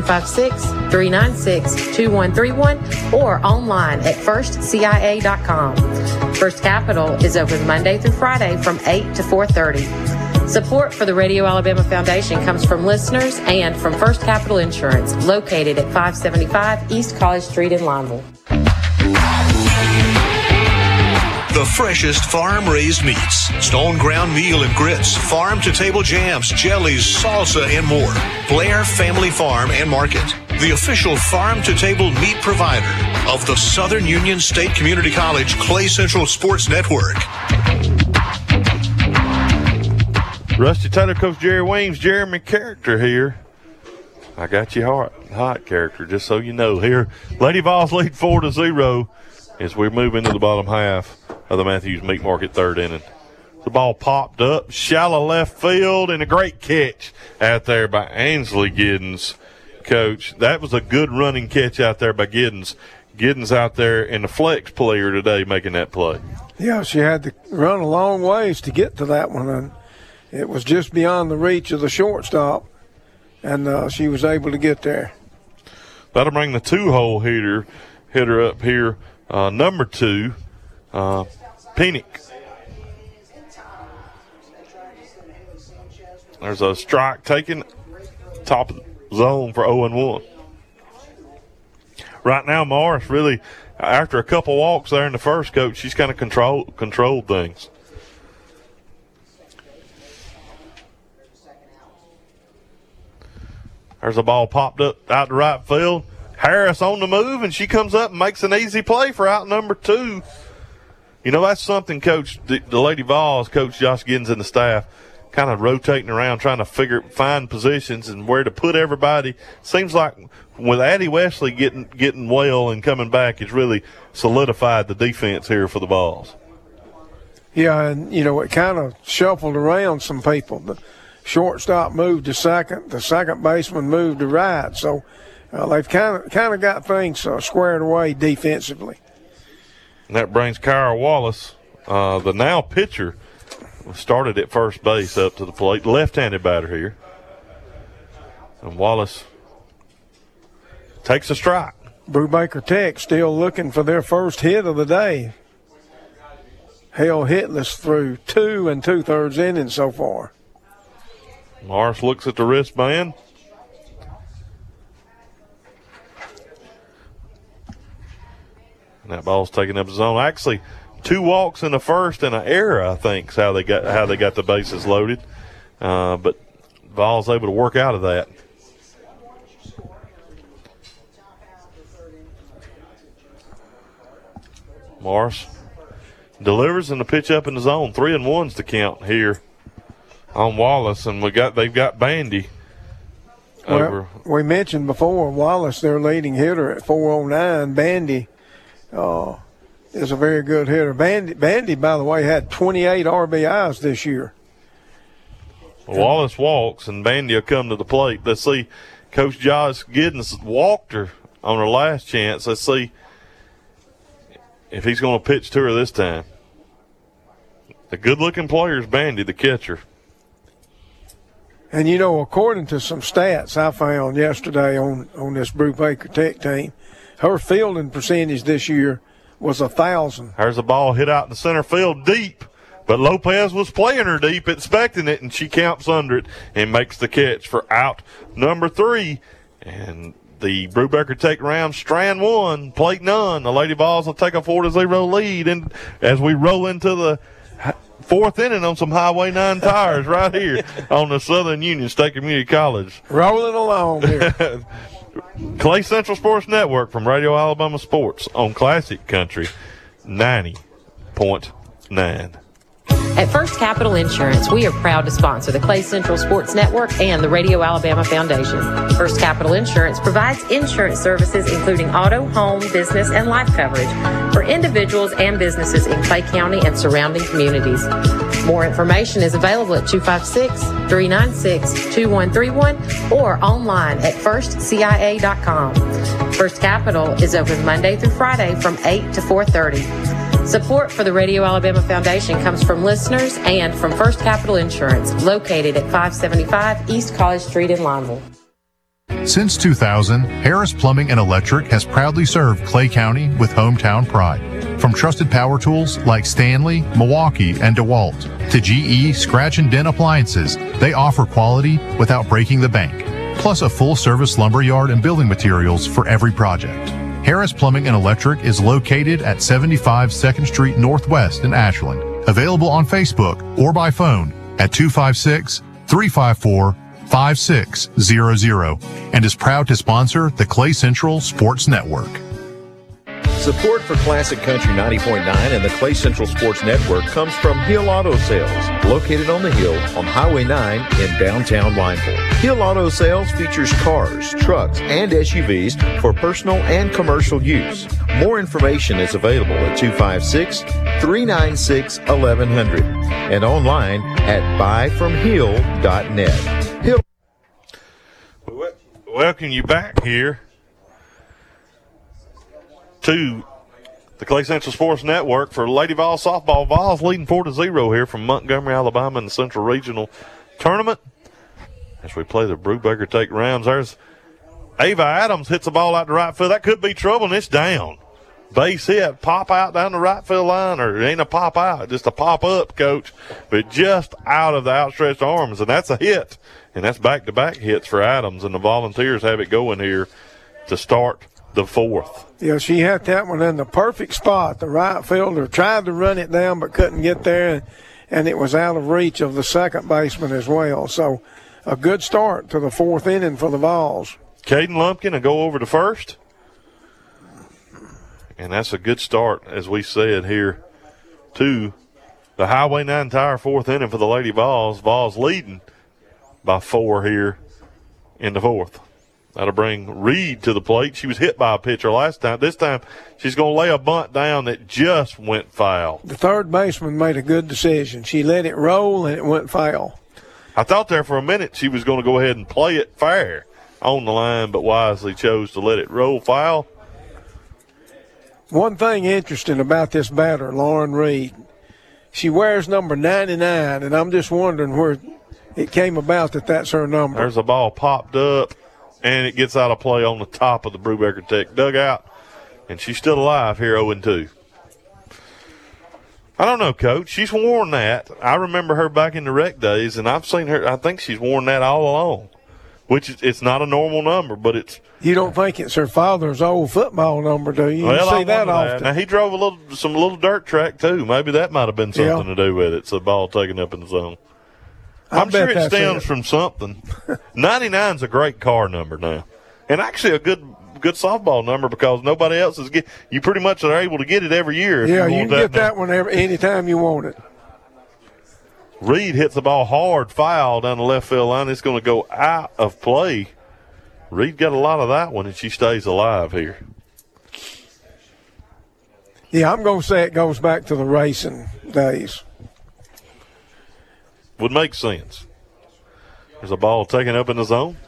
256-396-2131 or online at firstcia.com. First Capital is open Monday through Friday from 8 to 4:30. Support for the Radio Alabama Foundation comes from listeners and from First Capital Insurance, located at 575 East College Street in Lineville. The freshest farm-raised meats, stone ground meal and grits, farm-to-table jams, jellies, salsa, and more. Blair Family Farm and Market, the official farm-to-table meat provider of the Southern Union State Community College Clay Central Sports Network. Rusty Taylor, Coach Jerry Weems, Jeremy Character here. I got you hot Character, just so you know. Here, Lady Vols lead 4-0 as we move into the bottom half of the Matthews Meat Market third inning. The ball popped up, shallow left field, and a great catch out there by Ainsley Giddens. Coach, that was a good running catch out there by Giddens. Giddens out there in the flex player today making that play. Yeah, she had to run a long ways to get to that one, and it was just beyond the reach of the shortstop, and she was able to get there. That'll bring the 2-hole hitter up here, number 2, Penick. There's a strike taken, top zone for 0-1. Right now, Morris really, after a couple walks there in the first, Coach, she's kind of controlled things. There's a ball popped up out to right field. Harris on the move, and she comes up and makes an easy play for out number 2. You know, that's something, Coach, the Lady Vols, Coach Josh Giddens and the staff, kind of rotating around, trying to find positions and where to put everybody. Seems like with Addie Wesley getting well and coming back, it's really solidified the defense here for the Vols. Yeah, and, it kind of shuffled around some people. shortstop moved to second, the second baseman moved to right. So they've kind of got things squared away defensively. And that brings Kyra Wallace, the now pitcher, started at first base up to the plate. Left-handed batter here. And Wallace takes a strike. Brubaker Tech still looking for their first hit of the day. Held hitless through 2 2/3 innings so far. Morris looks at the wristband. And that ball's taking up the zone. Actually, 2 walks in the first and an error, I think, is how they got the bases loaded. But Ball's able to work out of that. Morris delivers and the pitch up in the zone. 3-1's the count here on Wallace, and they've got Bandy over. Well, we mentioned before Wallace, their leading hitter at 409. Bandy is a very good hitter. Bandy, by the way, had 28 RBIs this year. Wallace walks and Bandy will come to the plate. Let's see. Coach Josh Giddens walked her on her last chance. Let's see if he's going to pitch to her this time. The good-looking player is Bandy, the catcher. And, you know, according to some stats I found yesterday on this Brubaker Tech team, her fielding percentage this year was 1,000. There's a ball hit out in the center field deep, but Lopez was playing her deep, expecting it, and she counts under it and makes the catch for out number 3. And the Brubaker Tech Rams strand 1, plate none. The Lady Vols will take a 4-0 lead, and as we roll into the 4th inning on some Highway 9 tires right here on the Southern Union State Community College. Rolling along here. Clay Central Sports Network from Radio Alabama Sports on Classic Country 90.9. At First Capital Insurance, we are proud to sponsor the Clay Central Sports Network and the Radio Alabama Foundation. First Capital Insurance provides insurance services including auto, home, business, and life coverage for individuals and businesses in Clay County and surrounding communities. More information is available at 256-396-2131 or online at firstcia.com. First Capital is open Monday through Friday from 8 to 4:30. Support for the Radio Alabama Foundation comes from listeners and from First Capital Insurance, located at 575 East College Street in Lineville. Since 2000, Harris Plumbing and Electric has proudly served Clay County with hometown pride. From trusted power tools like Stanley, Milwaukee, and DeWalt to GE scratch and dent appliances, they offer quality without breaking the bank. Plus a full-service lumber yard and building materials for every project. Harris Plumbing and Electric is located at 75 2nd Street Northwest in Ashland. Available on Facebook or by phone at 256-354-5600 and is proud to sponsor the Clay Central Sports Network. Support for Classic Country 90.9 and the Clay Central Sports Network comes from Hill Auto Sales, located on the Hill on Highway 9 in downtown Lineville. Hill Auto Sales features cars, trucks, and SUVs for personal and commercial use. More information is available at 256-396-1100 and online at buyfromhill.net. Hill. Welcome you back here to the Clay Central Sports Network for Lady Vols softball. Vols leading 4-0 here from Montgomery, Alabama in the Central Regional Tournament. As we play the Brubaker Tech Rams, there's Ava Adams hits the ball out to right field. That could be trouble, and it's down. Base hit, pop out down the right field line, or it ain't a pop out, just a pop up, Coach, but just out of the outstretched arms, and that's a hit. And that's back-to-back hits for Adams, and the Volunteers have it going here to start the 4th. Yeah, she had that one in the perfect spot. The right fielder tried to run it down but couldn't get there, and it was out of reach of the second baseman as well. So a good start to the 4th inning for the Vols. Caden Lumpkin will go over to first. And that's a good start, as we said here, to the Highway 9 Tire 4th inning for the Lady Vols. Vols leading by 4 here in the 4th. That'll bring Reed to the plate. She was hit by a pitcher last time. This time she's going to lay a bunt down that just went foul. The third baseman made a good decision. She let it roll, and it went foul. I thought there for a minute she was going to go ahead and play it fair on the line, but wisely chose to let it roll foul. One thing interesting about this batter, Lauren Reed, she wears number 99, and I'm just wondering where it came about that's her number. There's a ball popped up, and it gets out of play on the top of the Brubaker Tech dugout, and she's still alive here 0-2. I don't know, Coach. She's worn that. I remember her back in the rec days, and I've seen her. I think she's worn that all along, which it's not a normal number, but it's. You don't think it's her father's old football number, do you? Well, you see that often. Now, he drove some little dirt track, too. Maybe that might have been something to do with it, so the ball taken up in the zone. I'm sure it stems from something. 99's a great car number now, and actually a good softball number because nobody else is you pretty much are able to get it every year. If you can get that one anytime you want it. Reed hits the ball hard, foul down the left field line. It's going to go out of play. Reed got a lot of that one, and she stays alive here. Yeah, I'm going to say it goes back to the racing days. Would make sense. There's a ball taken up in the zone.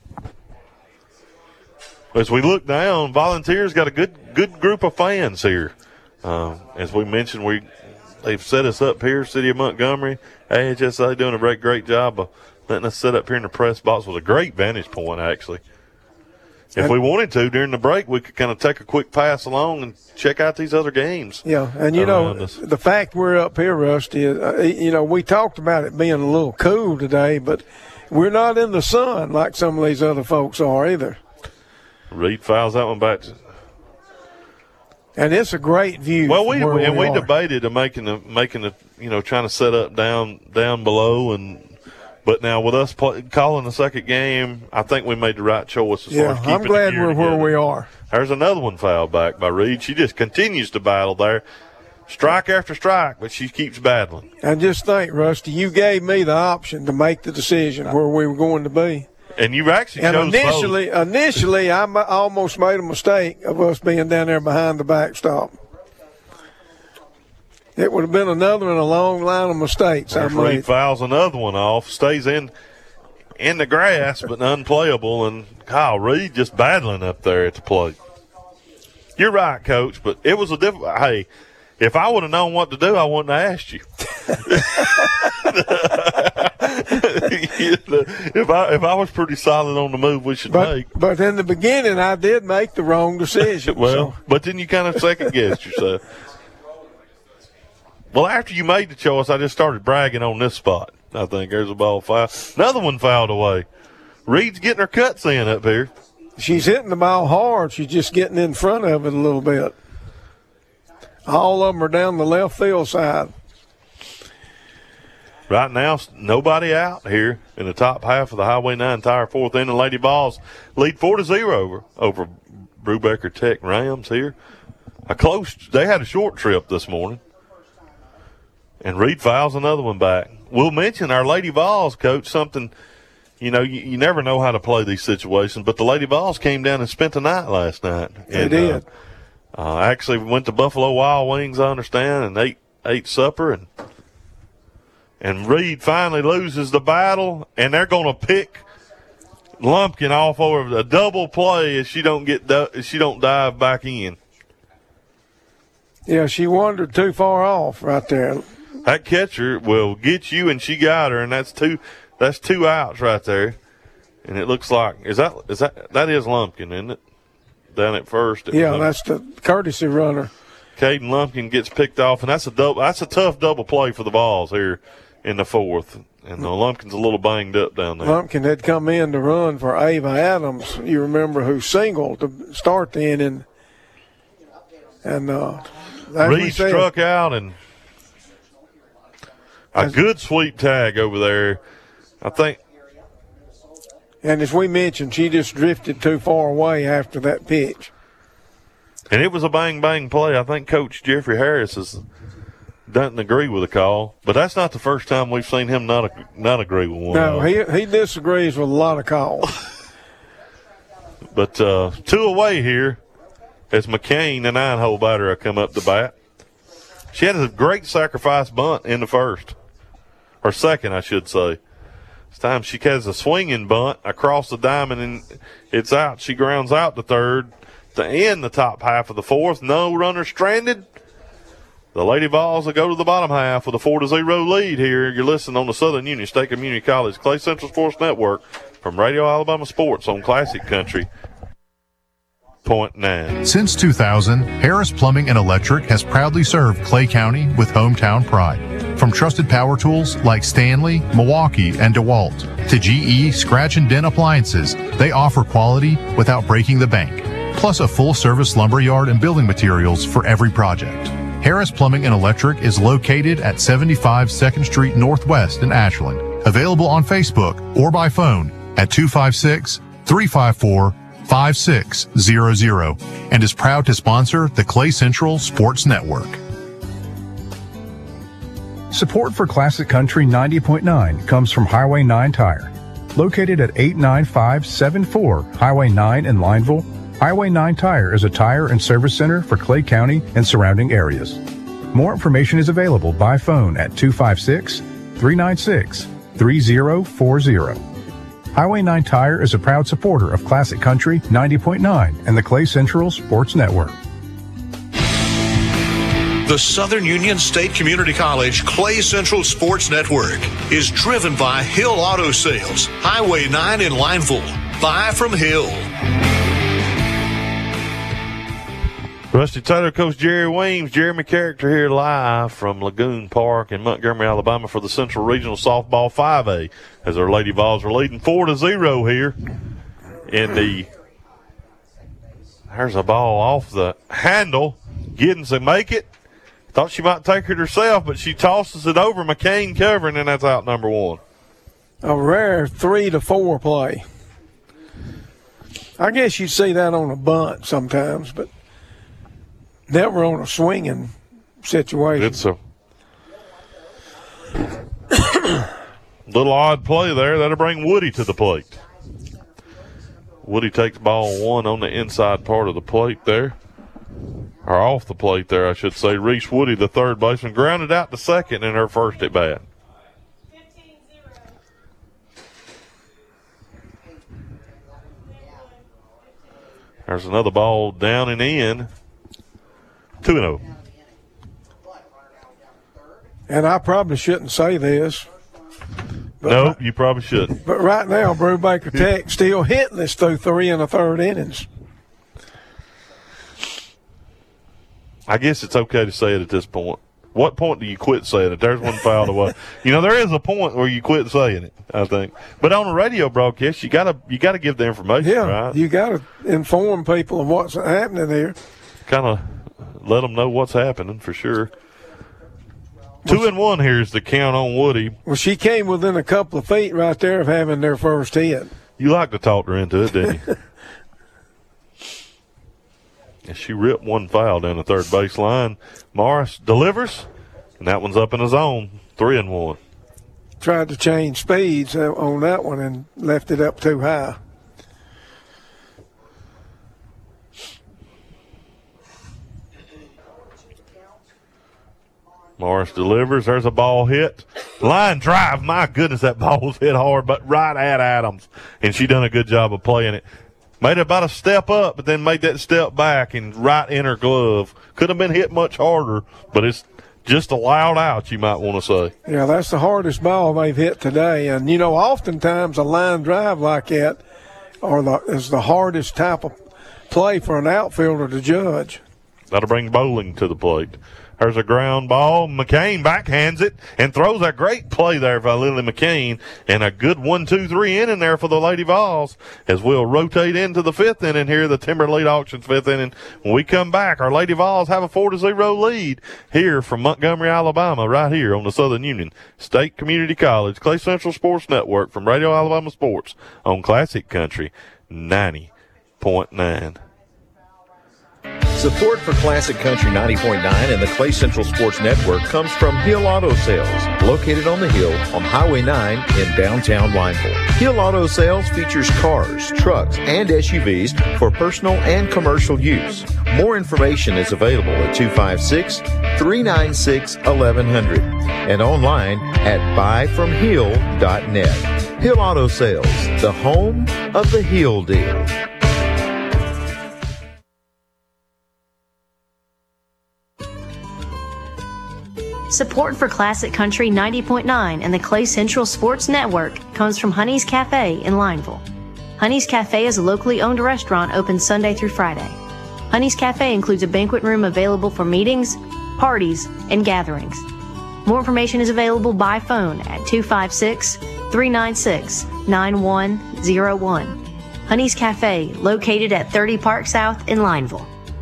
As we look down, Volunteers got a good group of fans here. As we mentioned, they've set us up here, City of Montgomery, AHSA doing a great job of letting us sit up here in the press box with a great vantage point, actually. If we wanted to, during the break, we could kind of take a quick pass along and check out these other games. Yeah, and, the fact we're up here, Rusty, we talked about it being a little cool today, but we're not in the sun like some of these other folks are either. Reed fouls that one back. And it's a great view. Well, we debated making the trying to set up down below, but now with us calling the second game, I think we made the right choice as far as keeping I'm glad we're where we are. There's another one fouled back by Reed. She just continues to battle there, strike after strike, but she keeps battling. And just think, Rusty, you gave me the option to make the decision where we were going to be. And you actually chose initially, I almost made a mistake of us being down there behind the backstop. It would have been another in a long line of mistakes I made. Reed fouls another one off, stays in the grass, but unplayable, and Kyle Reed just battling up there at the plate. You're right, Coach, but it was a difficult. Hey, if I would have known what to do, I wouldn't have asked you. If I was pretty solid on the move we should make. But in the beginning, I did make the wrong decision. But then you kind of second-guessed yourself. Well, after you made the choice, I just started bragging on this spot. I think there's a ball foul. Another one fouled away. Reed's getting her cuts in up here. She's hitting the ball hard. She's just getting in front of it a little bit. All of them are down the left field side. Right now, nobody out here in the top half of the Highway 9 Tire fourth inning. Lady Vols lead 4-0 over Brubaker Tech Rams here. They had a short trip this morning. And Reed fouls another one back. We'll mention our Lady Vols, Coach, something, you never know how to play these situations, but the Lady Vols came down and spent the night last night. They did. Actually went to Buffalo Wild Wings, I understand, and ate supper. And Reed finally loses the battle, and they're going to pick Lumpkin off over a double play if she don't dive back in. Yeah, she wandered too far off right there. That catcher will get you, and she got her, and that's two outs right there. And it looks like that is Lumpkin, isn't it? Down at first. Yeah, that's the courtesy runner. Caden Lumpkin gets picked off, and that's a tough double play for the Vols here in the fourth. And the Lumpkin's a little banged up down there. Lumpkin had come in to run for Ava Adams, you remember, who singled to start the inning. And Reed struck out, and a good sweep tag over there, I think. And as we mentioned, she just drifted too far away after that pitch. And it was a bang-bang play. I think Coach Jeffrey Harris doesn't agree with the call, but that's not the first time we've seen him not agree with one. No, he disagrees with a lot of calls. But 2 away here as McCain, the 9-hole batter, come up to bat. She had a great sacrifice bunt in the first, or second, I should say. This time she has a swinging bunt across the diamond, and it's out. She grounds out to third to end the top half of the fourth. No runner stranded. The Lady Vols will go to the bottom half with a 4-0 lead here. You're listening on the Southern Union State Community College Clay Central Sports Network from Radio Alabama Sports on Classic Country. .9. Since 2000, Harris Plumbing and Electric has proudly served Clay County with hometown pride. From trusted power tools like Stanley, Milwaukee, and DeWalt to GE scratch and dent appliances, they offer quality without breaking the bank. Plus a full-service lumberyard and building materials for every project. Harris Plumbing and Electric is located at 75 2nd Street Northwest in Ashland. Available on Facebook or by phone at 256-354-5600 and is proud to sponsor the Clay Central Sports Network. Support for Classic Country 90.9 comes from Highway 9 Tire. Located at 89574 Highway 9 in Lineville, Highway 9 Tire is a tire and service center for Clay County and surrounding areas. More information is available by phone at 256-396-3040. Highway 9 Tire is a proud supporter of Classic Country 90.9 and the Clay Central Sports Network. The Southern Union State Community College Clay Central Sports Network is driven by Hill Auto Sales, Highway 9 in Lineville. Buy from Hill. Rusty Taylor, Coach Jerry Weems, Jeremy Character here live from Lagoon Park in Montgomery, Alabama for the Central Regional Softball 5A as our Lady Vols are leading 4-0 here in the – there's a ball off the handle. Giddens will make it. Thought she might take it herself, but she tosses it over McCain covering, and that's out number one. A rare 3-4 play. I guess you'd see that on a bunt sometimes, but never on a swinging situation. It's a little odd play there. That'll bring Woody to the plate. Woody takes ball one on the inside part of the plate there. Or off the plate there, I should say. Reese Woody, the third baseman, grounded out to second in her first at bat. There's another ball down and in. 2-0. And I probably shouldn't say this. No, you probably shouldn't. But right now, Brubaker Tech still hitless through 3 1/3 innings. I guess it's okay to say it at this point. What point do you quit saying it? There's one foul away. You know, there is a point where you quit saying it, I think. But on a radio broadcast, you gotta give the information, right? You got to inform people of what's happening there. Kind of let them know what's happening for sure. 2-1 here is the count on Woody. Well, she came within a couple of feet right there of having their first hit. You like to talk her into it, didn't you? And she ripped one foul down the third base line. Morris delivers, and that one's up in the zone. 3-1. Tried to change speeds on that one and left it up too high. Morris delivers. There's a ball hit. Line drive. My goodness, that ball was hit hard, but right at Adams. And she done a good job of playing it. Made about a step up, but then made that step back and right in her glove. Could have been hit much harder, but it's just a loud out, you might want to say. Yeah, that's the hardest ball they've hit today. And, you know, oftentimes a line drive like that is the hardest type of play for an outfielder to judge. That'll bring Bowling to the plate. There's a ground ball. McCain backhands it and throws a great play there by Lily McCain, and a good 1-2-3 inning there for the Lady Vols as we'll rotate into the fifth inning here, the Timberlake Auctions fifth inning. When we come back, our Lady Vols have a 4-0 lead here from Montgomery, Alabama, right here on the Southern Union State Community College Clay Central Sports Network from Radio Alabama Sports on Classic Country 90.9. Support for Classic Country 90.9 and the Clay Central Sports Network comes from Hill Auto Sales, located on the Hill on Highway 9 in downtown Lineville. Hill Auto Sales features cars, trucks, and SUVs for personal and commercial use. More information is available at 256-396-1100 and online at buyfromhill.net. Hill Auto Sales, the home of the heel deal. Support for Classic Country 90.9 and the Clay Central Sports Network comes from Honey's Cafe in Lineville. Honey's Cafe is a locally owned restaurant open Sunday through Friday. Honey's Cafe includes a banquet room available for meetings, parties, and gatherings. More information is available by phone at 256-396-9101. Honey's Cafe, located at 30 Park South in Lineville.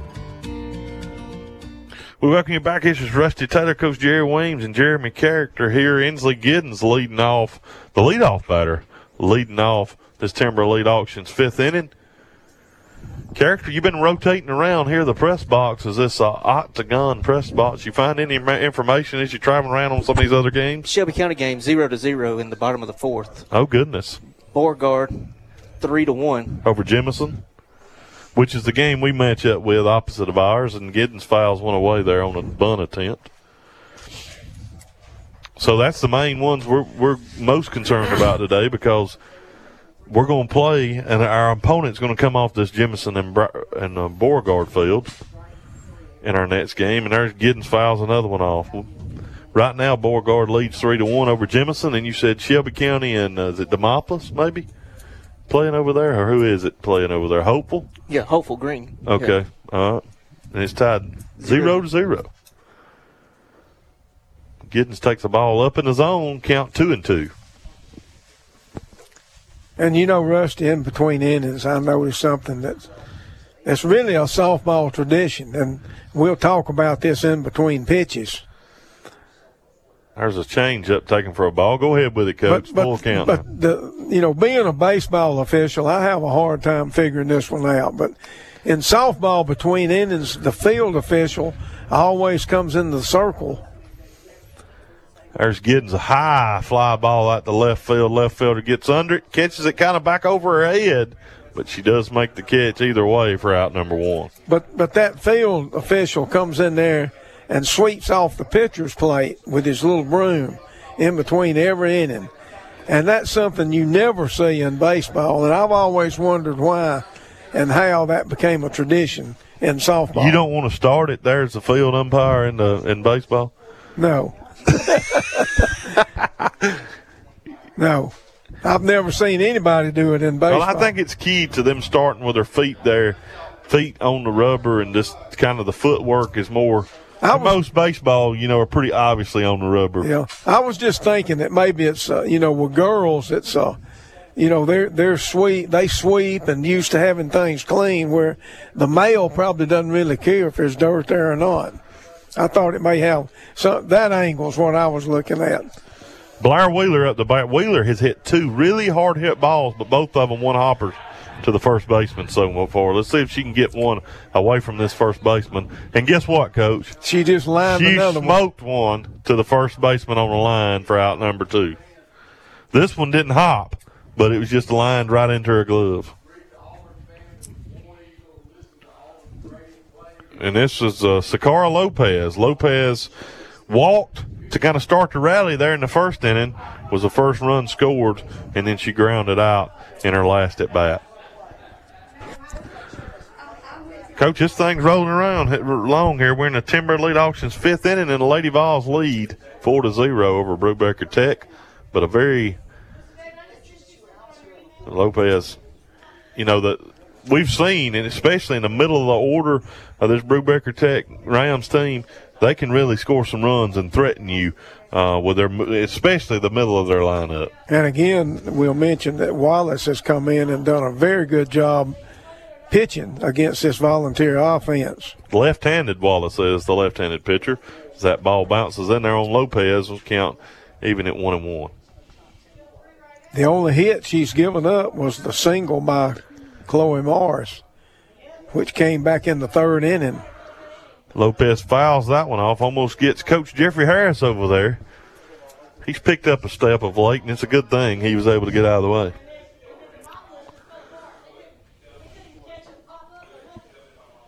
We welcome you back. This is Rusty Taylor, Coach Jerry Weems, and Jeremy Character here. Inslee Giddens leading off, the leadoff batter, leading off this Timber Elite Auctions 5th inning. Character, you've been rotating around here. The press box is this octagon press box. You find any information as you travel around on some of these other games? Shelby County game 0-0 in the bottom of the 4th. Oh, goodness. Beauregard 3-1 over Jemison, which is the game we match up with opposite of ours, and Giddens fouls one away there on a bunt attempt. So that's the main ones we're most concerned about today, because we're going to play, and our opponent's going to come off this Jemison and Beauregard field in our next game, and there's Giddens fouls another one off. Right now, Beauregard leads 3-1 over Jemison, and you said Shelby County and is it Demopolis maybe playing over there, or who is it playing over there? Hopeful? Yeah, Hopeful Green. Okay, yeah. All right. And it's tied 0-0. Giddens takes the ball up in the zone, count 2-2. And you know, Rusty, in between innings, I noticed something that's really a softball tradition, and we'll talk about this in between pitches. There's a change-up taken for a ball. Go ahead with it, Coach. Full count. But being a baseball official, I have a hard time figuring this one out. But in softball, between innings, the field official always comes into the circle. There's Giddens, a high fly ball out the left field. Left fielder gets under it, catches it kind of back over her head, but she does make the catch either way for out number 1. But that field official comes in there and sweeps off the pitcher's plate with his little broom in between every inning. And that's something you never see in baseball, and I've always wondered why and how that became a tradition in softball. You don't want to start it there as the field umpire in baseball? No. No. I've never seen anybody do it in baseball. Well, I think it's key to them starting with their feet there, feet on the rubber, and just kind of the footwork is more – most baseball, are pretty obviously on the rubber. Yeah, I was just thinking that maybe it's, with girls, it's, they're sweet, they sweep and used to having things clean, where the male probably doesn't really care if there's dirt there or not. I thought it may have that angle is what I was looking at. Blair Wheeler up the bat. Wheeler has hit 2 really hard hit balls, but both of them one hoppers to the first baseman so far. Let's see if she can get one away from this first baseman. And guess what, Coach? She just lined another one. She smoked one to the first baseman on the line for out number 2. This one didn't hop, but it was just lined right into her glove. And this is Sakara Lopez. Lopez walked to kind of start the rally there in the first inning, was the first run scored, and then she grounded out in her last at bat. Coach, this thing's rolling around along here. We're in the Timber Elite Auctions 5th inning, and the Lady Vols lead 4-0 over Brubaker Tech. But a very Lopez, that we've seen, and especially in the middle of the order of this Brubaker Tech Rams team, they can really score some runs and threaten you with especially the middle of their lineup. And again, we'll mention that Wallace has come in and done a very good job pitching against this Volunteer offense. Left-handed Wallace is the left-handed pitcher. As that ball bounces in there on Lopez, will count even at 1-1. The only hit she's given up was the single by Chloe Morris, which came back in the 3rd inning. Lopez fouls that one off, almost gets Coach Jeffrey Harris over there. He's picked up a step of late, and it's a good thing he was able to get out of the way.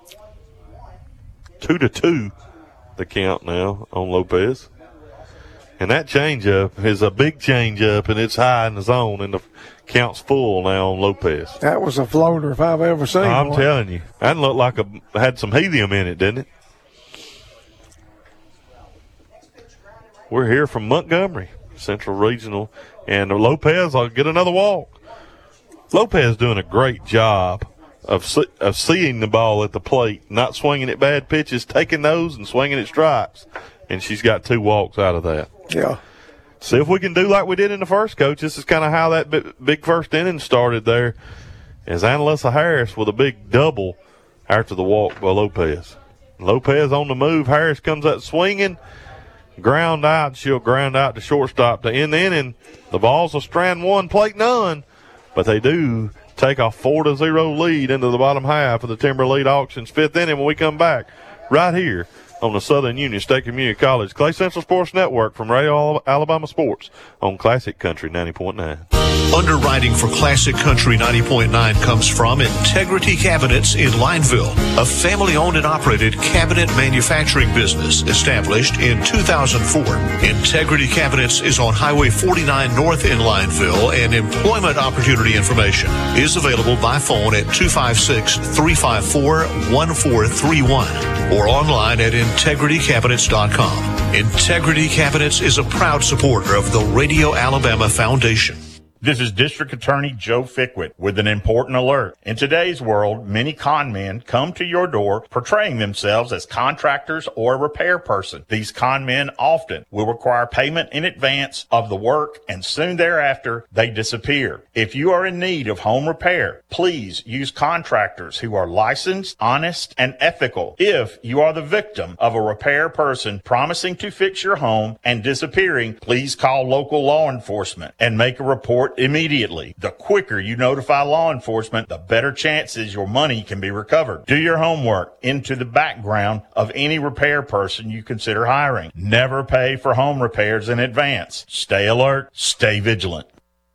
Two to 2, the count now on Lopez. And that changeup is a big changeup, and it's high in the zone, and the count's full now on Lopez. That was a floater if I've ever seen I'm one. telling you. That looked like had some helium in it, didn't it? We're here from Montgomery, Central Regional, and Lopez will get another walk. Lopez doing a great job of seeing the ball at the plate, not swinging at bad pitches, taking those and swinging at strikes, and she's got 2 walks out of that. Yeah. See if we can do like we did in the first, Coach. This is kind of how that big first inning started there, as Annalisa Harris with a big double after the walk by Lopez. Lopez on the move. Harris comes out swinging. Ground out. She'll ground out to shortstop to end the inning. The Vols will strand 1, plate none, but they do take a 4-0 lead into the bottom half of the Timber Lead Auctions 5th inning when we come back right here on the Southern Union State Community College Clay Central Sports Network from Radio Alabama Sports on Classic Country 90.9. Underwriting for Classic Country 90.9 comes from Integrity Cabinets in Lineville, a family-owned and operated cabinet manufacturing business established in 2004. Integrity Cabinets is on Highway 49 North in Lineville, and employment opportunity information is available by phone at 256-354-1431 or online at integritycabinets.com. Integrity Cabinets is a proud supporter of the Radio Alabama Foundation. This is District Attorney Joe Fickwit with an important alert. In today's world, many con men come to your door portraying themselves as contractors or a repair person. These con men often will require payment in advance of the work, and soon thereafter, they disappear. If you are in need of home repair, please use contractors who are licensed, honest, and ethical. If you are the victim of a repair person promising to fix your home and disappearing, please call local law enforcement and make a report immediately. The quicker you notify law enforcement, the better chances your money can be recovered. Do your homework into the background of any repair person you consider hiring. Never pay for home repairs in advance. Stay alert, stay vigilant.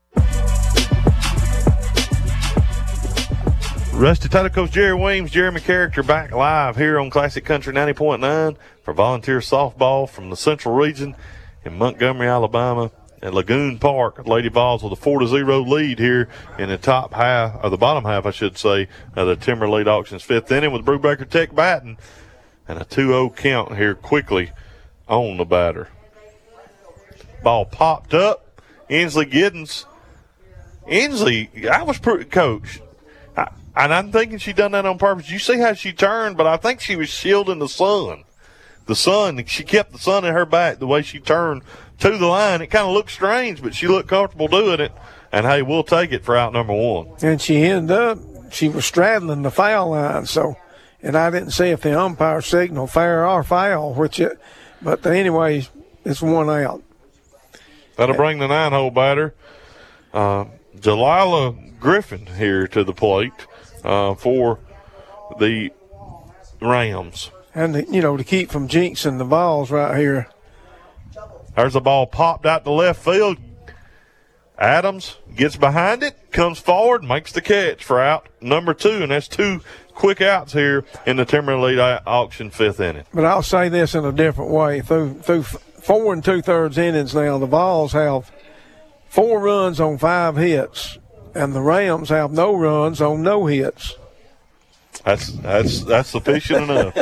Rusty Title Coach Jerry Weems, Jeremy Character back live here on Classic Country 90.9 for volunteer softball from the Central Region in Montgomery, Alabama. At Lagoon Park, Lady Vols with a 4-0 lead here in the top half, or the bottom half, I should say, of the Timber Lead Auctions 5th inning with Brubaker Tech batting, and a 2-0 count here quickly on the batter. Ball popped up. Inslee Giddens. Inslee, I was pretty, Coach, and I'm thinking she done that on purpose. You see how she turned, but I think she was shielding the sun. She kept the sun in her back the way she turned to the line. It kind of looked strange, but she looked comfortable doing it. And, hey, we'll take it for out number 1. And she ended up, she was straddling the foul line. And I didn't see if the umpire signaled fair or foul, but anyway, it's 1 out. That'll bring the 9-hole batter, Delilah Griffin, here to the plate for the Rams. And, to keep from jinxing the balls right here. There's a ball popped out to left field. Adams gets behind it, comes forward, makes the catch for out number 2, and that's 2 quick outs here in the Timber Lead Auction 5th inning. But I'll say this in a different way. Through 4 2/3 innings now, the Vols have 4 runs on 5 hits, and the Rams have no runs on no hits. That's sufficient enough.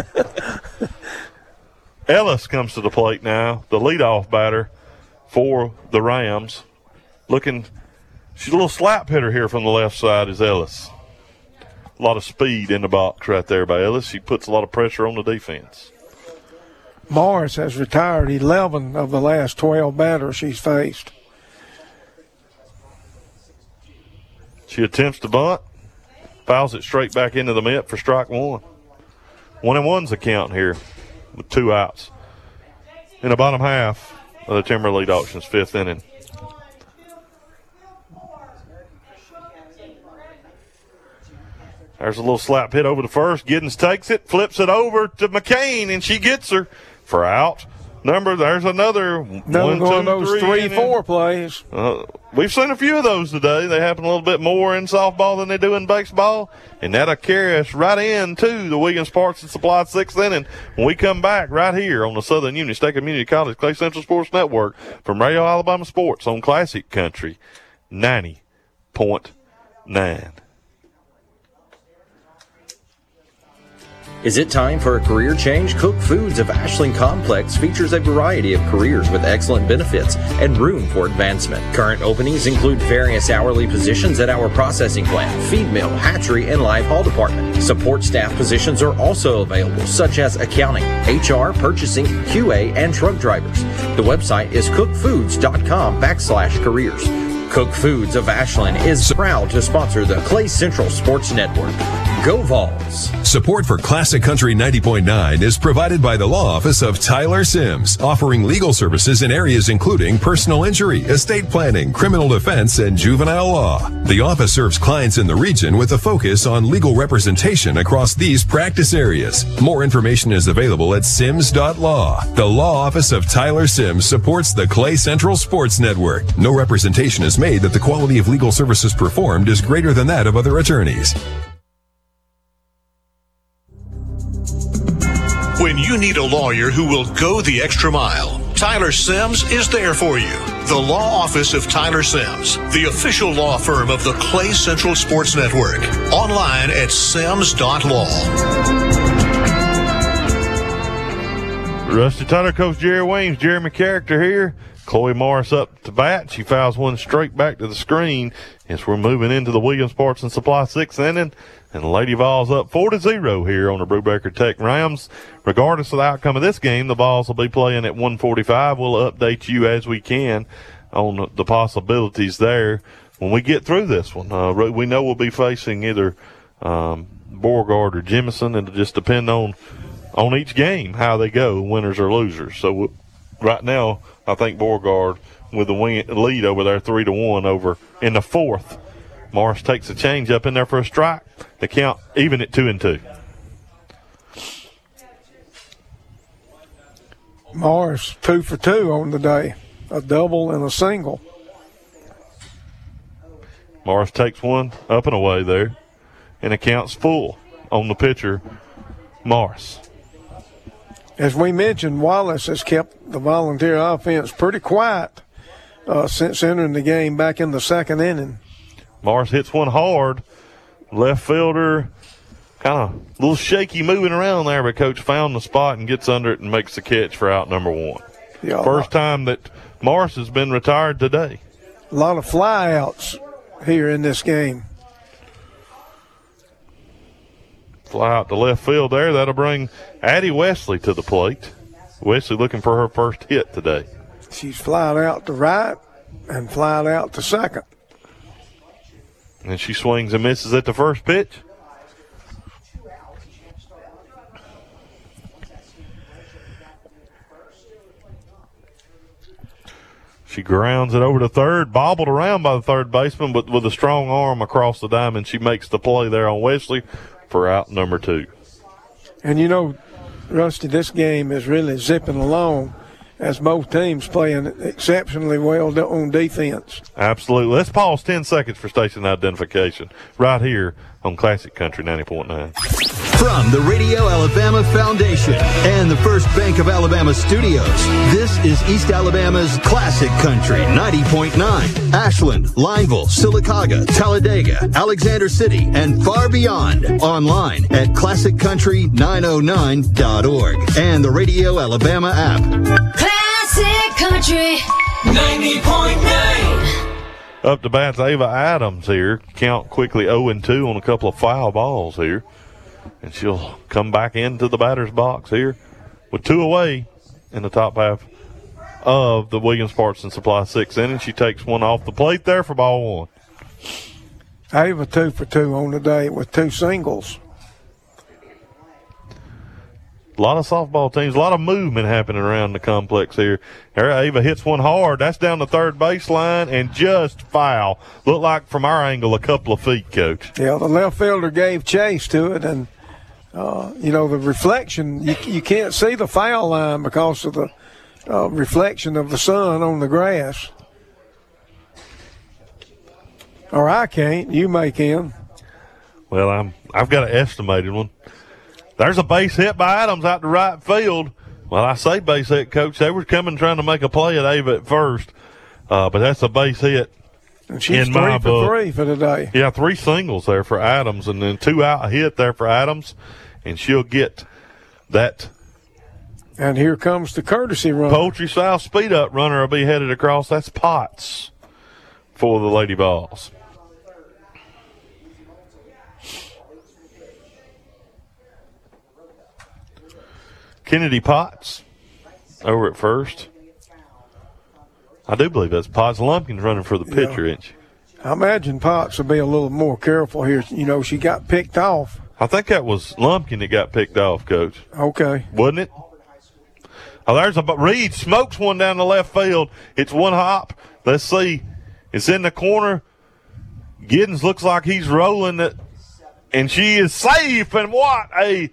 Ellis comes to the plate now, the leadoff batter for the Rams. She's a little slap hitter here from the left side is Ellis. A lot of speed in the box right there by Ellis. She puts a lot of pressure on the defense. Morris has retired 11 of the last 12 batters she's faced. She attempts to bunt. Fouls it straight back into the mitt for strike 1. 1-1's the count here with 2 outs in the bottom half of the Timber Lead Auctions 5th inning. There's a little slap hit over the first. Giddens takes it, flips it over to McCain, and she gets her for out There's another one, of those 3-4 plays. We've seen a few of those today. They happen a little bit more in softball than they do in baseball, and that'll carry us right into the Williams Parts and Supply 6th inning when we come back right here on the Southern Union State Community College Clay Central Sports Network from Radio Alabama Sports on Classic Country 90.9. Is it time for a career change? Cook Foods of Ashland Complex features a variety of careers with excellent benefits and room for advancement. Current openings include various hourly positions at our processing plant, feed mill, hatchery, and live haul department. Support staff positions are also available, such as accounting, HR, purchasing, QA, and truck drivers. The website is cookfoods.com/careers. Cook Foods of Ashland is proud to sponsor the Clay Central Sports Network. Go Vols! Support for Classic Country 90.9 is provided by the Law Office of Tyler Sims, offering legal services in areas including personal injury, estate planning, criminal defense, and juvenile law. The office serves clients in the region with a focus on legal representation across these practice areas. More information is available at sims.law. The Law Office of Tyler Sims supports the Clay Central Sports Network. No representation is made that the quality of legal services performed is greater than that of other attorneys. When you need a lawyer who will go the extra mile, Tyler Sims is there for you. The Law Office of Tyler Sims, the official law firm of the Clay Central Sports Network. Online at sims.law. Rusty Tyler, Coach Jerry Weems, Jerry McCharacter here. Chloe Morris up to bat. She fouls one straight back to the screen as we're moving into the Williams Parts and Supply 6th inning. And the Lady Vols up 4-0 here on the Brubaker Tech Rams. Regardless of the outcome of this game, the Vols will be playing at 1:45. We'll update you as we can on the possibilities there when we get through this one. We know we'll be facing either Beauregard or Jemison, and it'll just depend on each game how they go, winners or losers. So right now, I think Beauregard with the lead over there 3-1 over in the fourth. Morris takes a change up in there for a strike. The count even at 2-2. Morris 2 for 2 on the day, a double and a single. Morris takes one up and away there, and the count's full on the pitcher, Morris. As we mentioned, Wallace has kept the Volunteer offense pretty quiet since entering the game back in the second inning. Morris hits one hard. Left fielder kind of a little shaky moving around there, but Coach found the spot and gets under it and makes the catch for out number one. Yeah, first time that Morris has been retired today. A lot of flyouts here in this game. Fly out to left field there. That'll bring Addie Wesley to the plate. Wesley looking for her first hit today. She's flied out to right and flied out to second. And she swings and misses at the first pitch. She grounds it over to third, bobbled around by the third baseman, but with a strong arm across the diamond, she makes the play there on Wesley for out number 2. And you know, Rusty, this game is really zipping along as both teams playing exceptionally well on defense. Absolutely. Let's pause 10 seconds for station identification right here on Classic Country 90.9. From the Radio Alabama Foundation and the First Bank of Alabama studios, this is East Alabama's Classic Country 90.9. Ashland, Lineville, Sylacauga, Talladega, Alexander City, and far beyond. Online at classiccountry909.org and the Radio Alabama app. Classic Country 90.9. Up to bats, Ava Adams here. Count quickly 0-2 on a couple of foul balls here. And she'll come back into the batter's box here with 2 away in the top half of the Williams Parts and Supply 6th inning. She takes one off the plate there for ball 1. Ava 2 for 2 on the day with 2 singles. A lot of softball teams, a lot of movement happening around the complex here. Ava hits one hard. That's down the third baseline and just foul. Looked like from our angle a couple of feet, Coach. Yeah, the left fielder gave chase to it, and, the reflection, you can't see the foul line because of the reflection of the sun on the grass. Or I can't. You may can. Well, I've got an estimated one. There's a base hit by Adams out to right field. Well, I say base hit, Coach. They were coming trying to make a play at Ava at first, but that's a base hit. And she's in my 3 for book. 3 for today. Yeah, 3 singles there for Adams, and then 2 out hit there for Adams, and she'll get that. And here comes the courtesy run. Poultry South speed up runner will be headed across. That's Potts for the Lady Vols. Kennedy Potts over at first. I do believe that's Potts. Lumpkin's running for the pitcher, ain't she? I imagine Potts will be a little more careful here. You know, she got picked off. I think that was Lumpkin that got picked off, Coach. Okay. Wasn't it? Oh, there's a Reed smokes one down the left field. It's one hop. Let's see. It's in the corner. Giddens looks like he's rolling it, and she is safe. And what a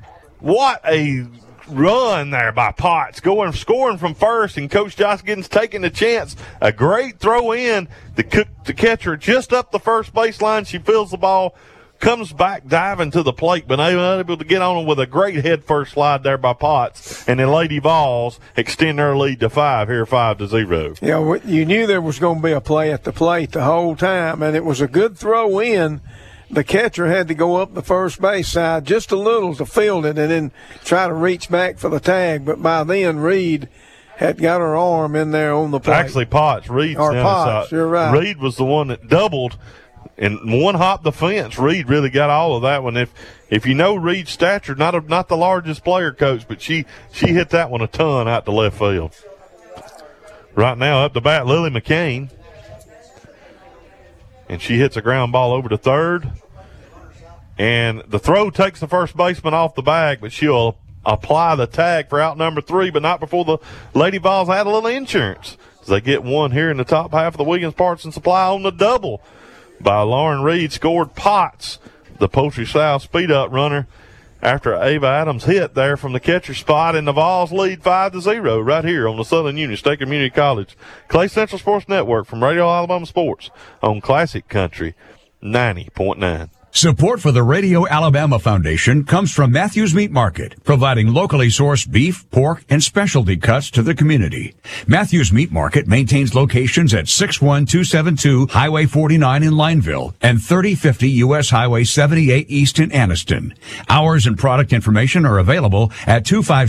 run there by Potts, scoring from first, and Coach Josh Giddens taking the chance. A great throw in to catcher just up the first baseline. She feels the ball, comes back diving to the plate, but able to get on with a great head first slide there by Potts. And the Lady Vols extend their lead to 5 here, 5-0. Yeah, you knew there was going to be a play at the plate the whole time, and it was a good throw in. The catcher had to go up the first base side just a little to field it and then try to reach back for the tag. But by then, Reed had got her arm in there on the plate. Actually, Potts. Reed's or down Potts, you're right. Reed was the one that doubled and one hop the fence. Reed really got all of that one. If you know Reed's stature, not the largest player, Coach, but she hit that one a ton out to left field. Right now, up the bat, Lily McCain. And she hits a ground ball over to third. And the throw takes the first baseman off the bag, but she'll apply the tag for out number 3, but not before the Lady Vols had a little insurance. As they get one here in the top half of the Wiggins Parts and Supply on the double by Lauren Reed. Scored Potts, the Poultry South speed up runner, after Ava Adams hit there from the catcher spot, and the Vols lead 5-0 right here on the Southern Union State Community College Clay Central Sports Network from Radio Alabama Sports on Classic Country 90.9. Support for the Radio Alabama Foundation comes from Matthews Meat Market, providing locally sourced beef, pork, and specialty cuts to the community. Matthews Meat Market maintains locations at 61272 Highway 49 in Lineville and 3050 U.S. Highway 78 East in Anniston. Hours and product information are available at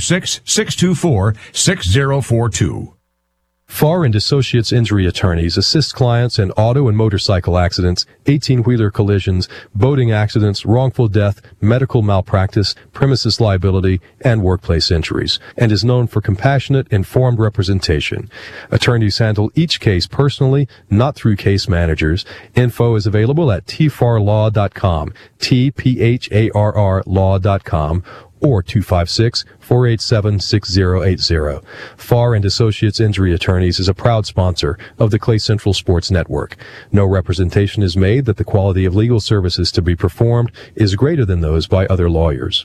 256-624-6042. Farr and Associates Injury Attorneys assist clients in auto and motorcycle accidents, 18-wheeler collisions, boating accidents, wrongful death, medical malpractice, premises liability, and workplace injuries, and is known for compassionate, informed representation. Attorneys handle each case personally, not through case managers. Info is available at tfarlaw.com, TPHARR law.com, or 256-487-6080. Farr and Associates Injury Attorneys is a proud sponsor of the Clay Central Sports Network. No representation is made that the quality of legal services to be performed is greater than those by other lawyers.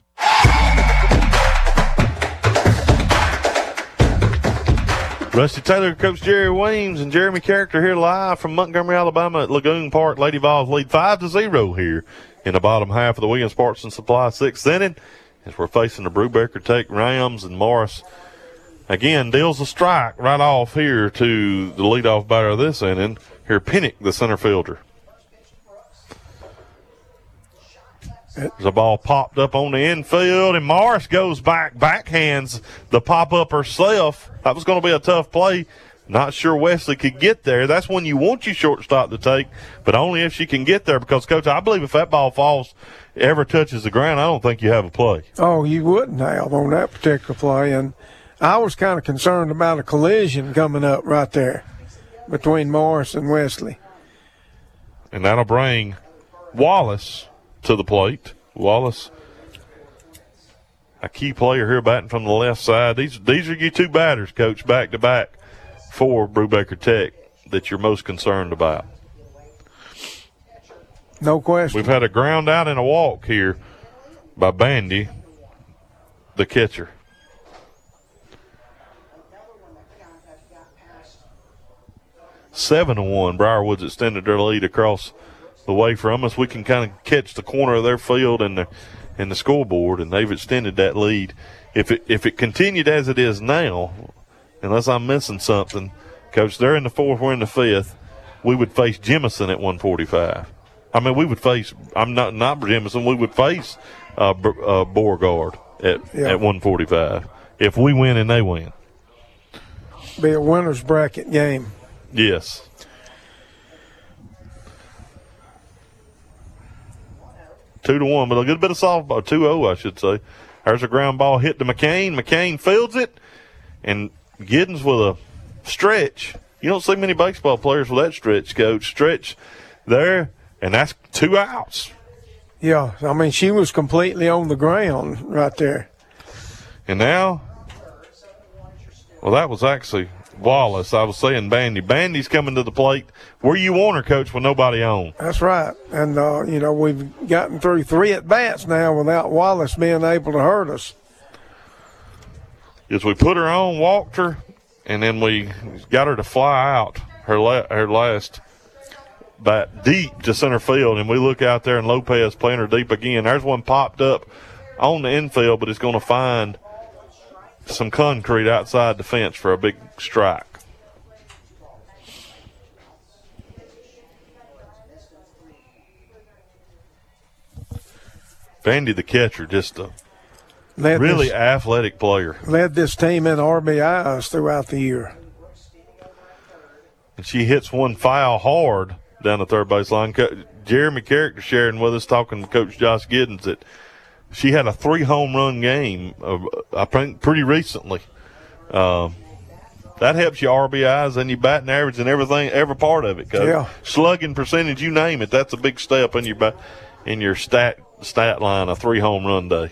Rusty Taylor, Coach Jerry Weems, and Jeremy Character here live from Montgomery, Alabama at Lagoon Park. Lady Vols lead 5-0 here in the bottom half of the Wiggins Parts and Supply 6th inning, as we're facing the Brubaker Take Rams, and Morris again deals a strike right off here to the leadoff batter of this inning. Here, Pinnock, the center fielder. There's a ball popped up on the infield, and Morris goes backhands the pop-up herself. That was going to be a tough play. Not sure Wesley could get there. That's when you want your shortstop to take, but only if she can get there, because, Coach, I believe if that ball ever touches the ground, I don't think you have a play. Oh, you wouldn't have on that particular play, and I was kind of concerned about a collision coming up right there between Morris and Wesley. And that'll bring Wallace to the plate. Wallace, a key player here batting from the left side. These are your two batters, Coach, back-to-back for Brubaker Tech that you're most concerned about. No question. We've had a ground out and a walk here by Bandy, the catcher. 7-1. Briarwood's extended their lead across the way from us. We can kind of catch the corner of their field and the scoreboard, and they've extended that lead. If it continued as it is now, unless I'm missing something, Coach, they're in the 4th, we're in the 5th, we would face Jemison at 145. I mean, we would face – I'm not Jemison. We would face Beauregard at 145 if we win and they win. Be a winner's bracket game. Yes. Two to 1, but a good bit of softball. 2-0, I should say. There's a ground ball hit to McCain. McCain fields it, and Giddens with a stretch. You don't see many baseball players with that stretch, Coach. Stretch there, and that's 2 outs. Yeah, I mean, she was completely on the ground right there. And now, well, that was actually Wallace. I was saying Bandy. Bandy's coming to the plate where you want her, Coach, with nobody on. That's right. And, we've gotten through 3 at-bats now without Wallace being able to hurt us. As we put her on, walked her, and then we got her to fly out her last bat deep to center field, and we look out there and Lopez playing her deep again. There's one popped up on the infield, but it's going to find some concrete outside the fence for a big strike. Bandy, the catcher, just a really athletic player. Led this team in RBIs throughout the year. And she hits one foul hard down the third base line. Jeremy Character sharing with us, talking to Coach Josh Giddens, that she had a 3-home run game, I think, pretty recently. That helps your RBIs and your batting average and everything, every part of it, Coach. Yeah. Slugging percentage, you name it, that's a big step in your stat line, a 3-home run day.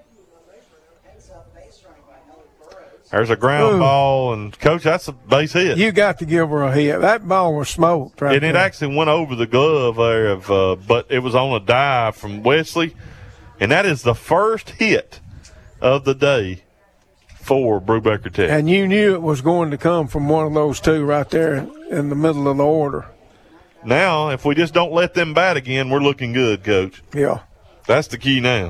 There's a ground ball, and, Coach, that's a base hit. You got to give her a hit. That ball was smoked right there. And it actually went over the glove there, but it was on a dive from Wesley, and that is the first hit of the day for Brubaker Tech. And you knew it was going to come from one of those two right there in the middle of the order. Now, if we just don't let them bat again, we're looking good, Coach. Yeah. That's the key now.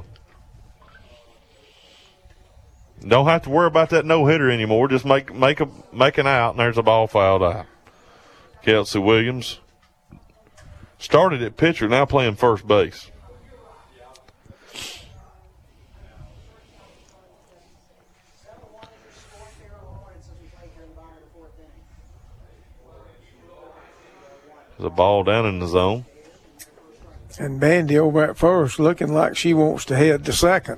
Don't have to worry about that no-hitter anymore. Just make an out, and there's a ball fouled out. Kelsey Williams started at pitcher, now playing first base. There's a ball down in the zone. And Bandy over at first looking like she wants to head to second.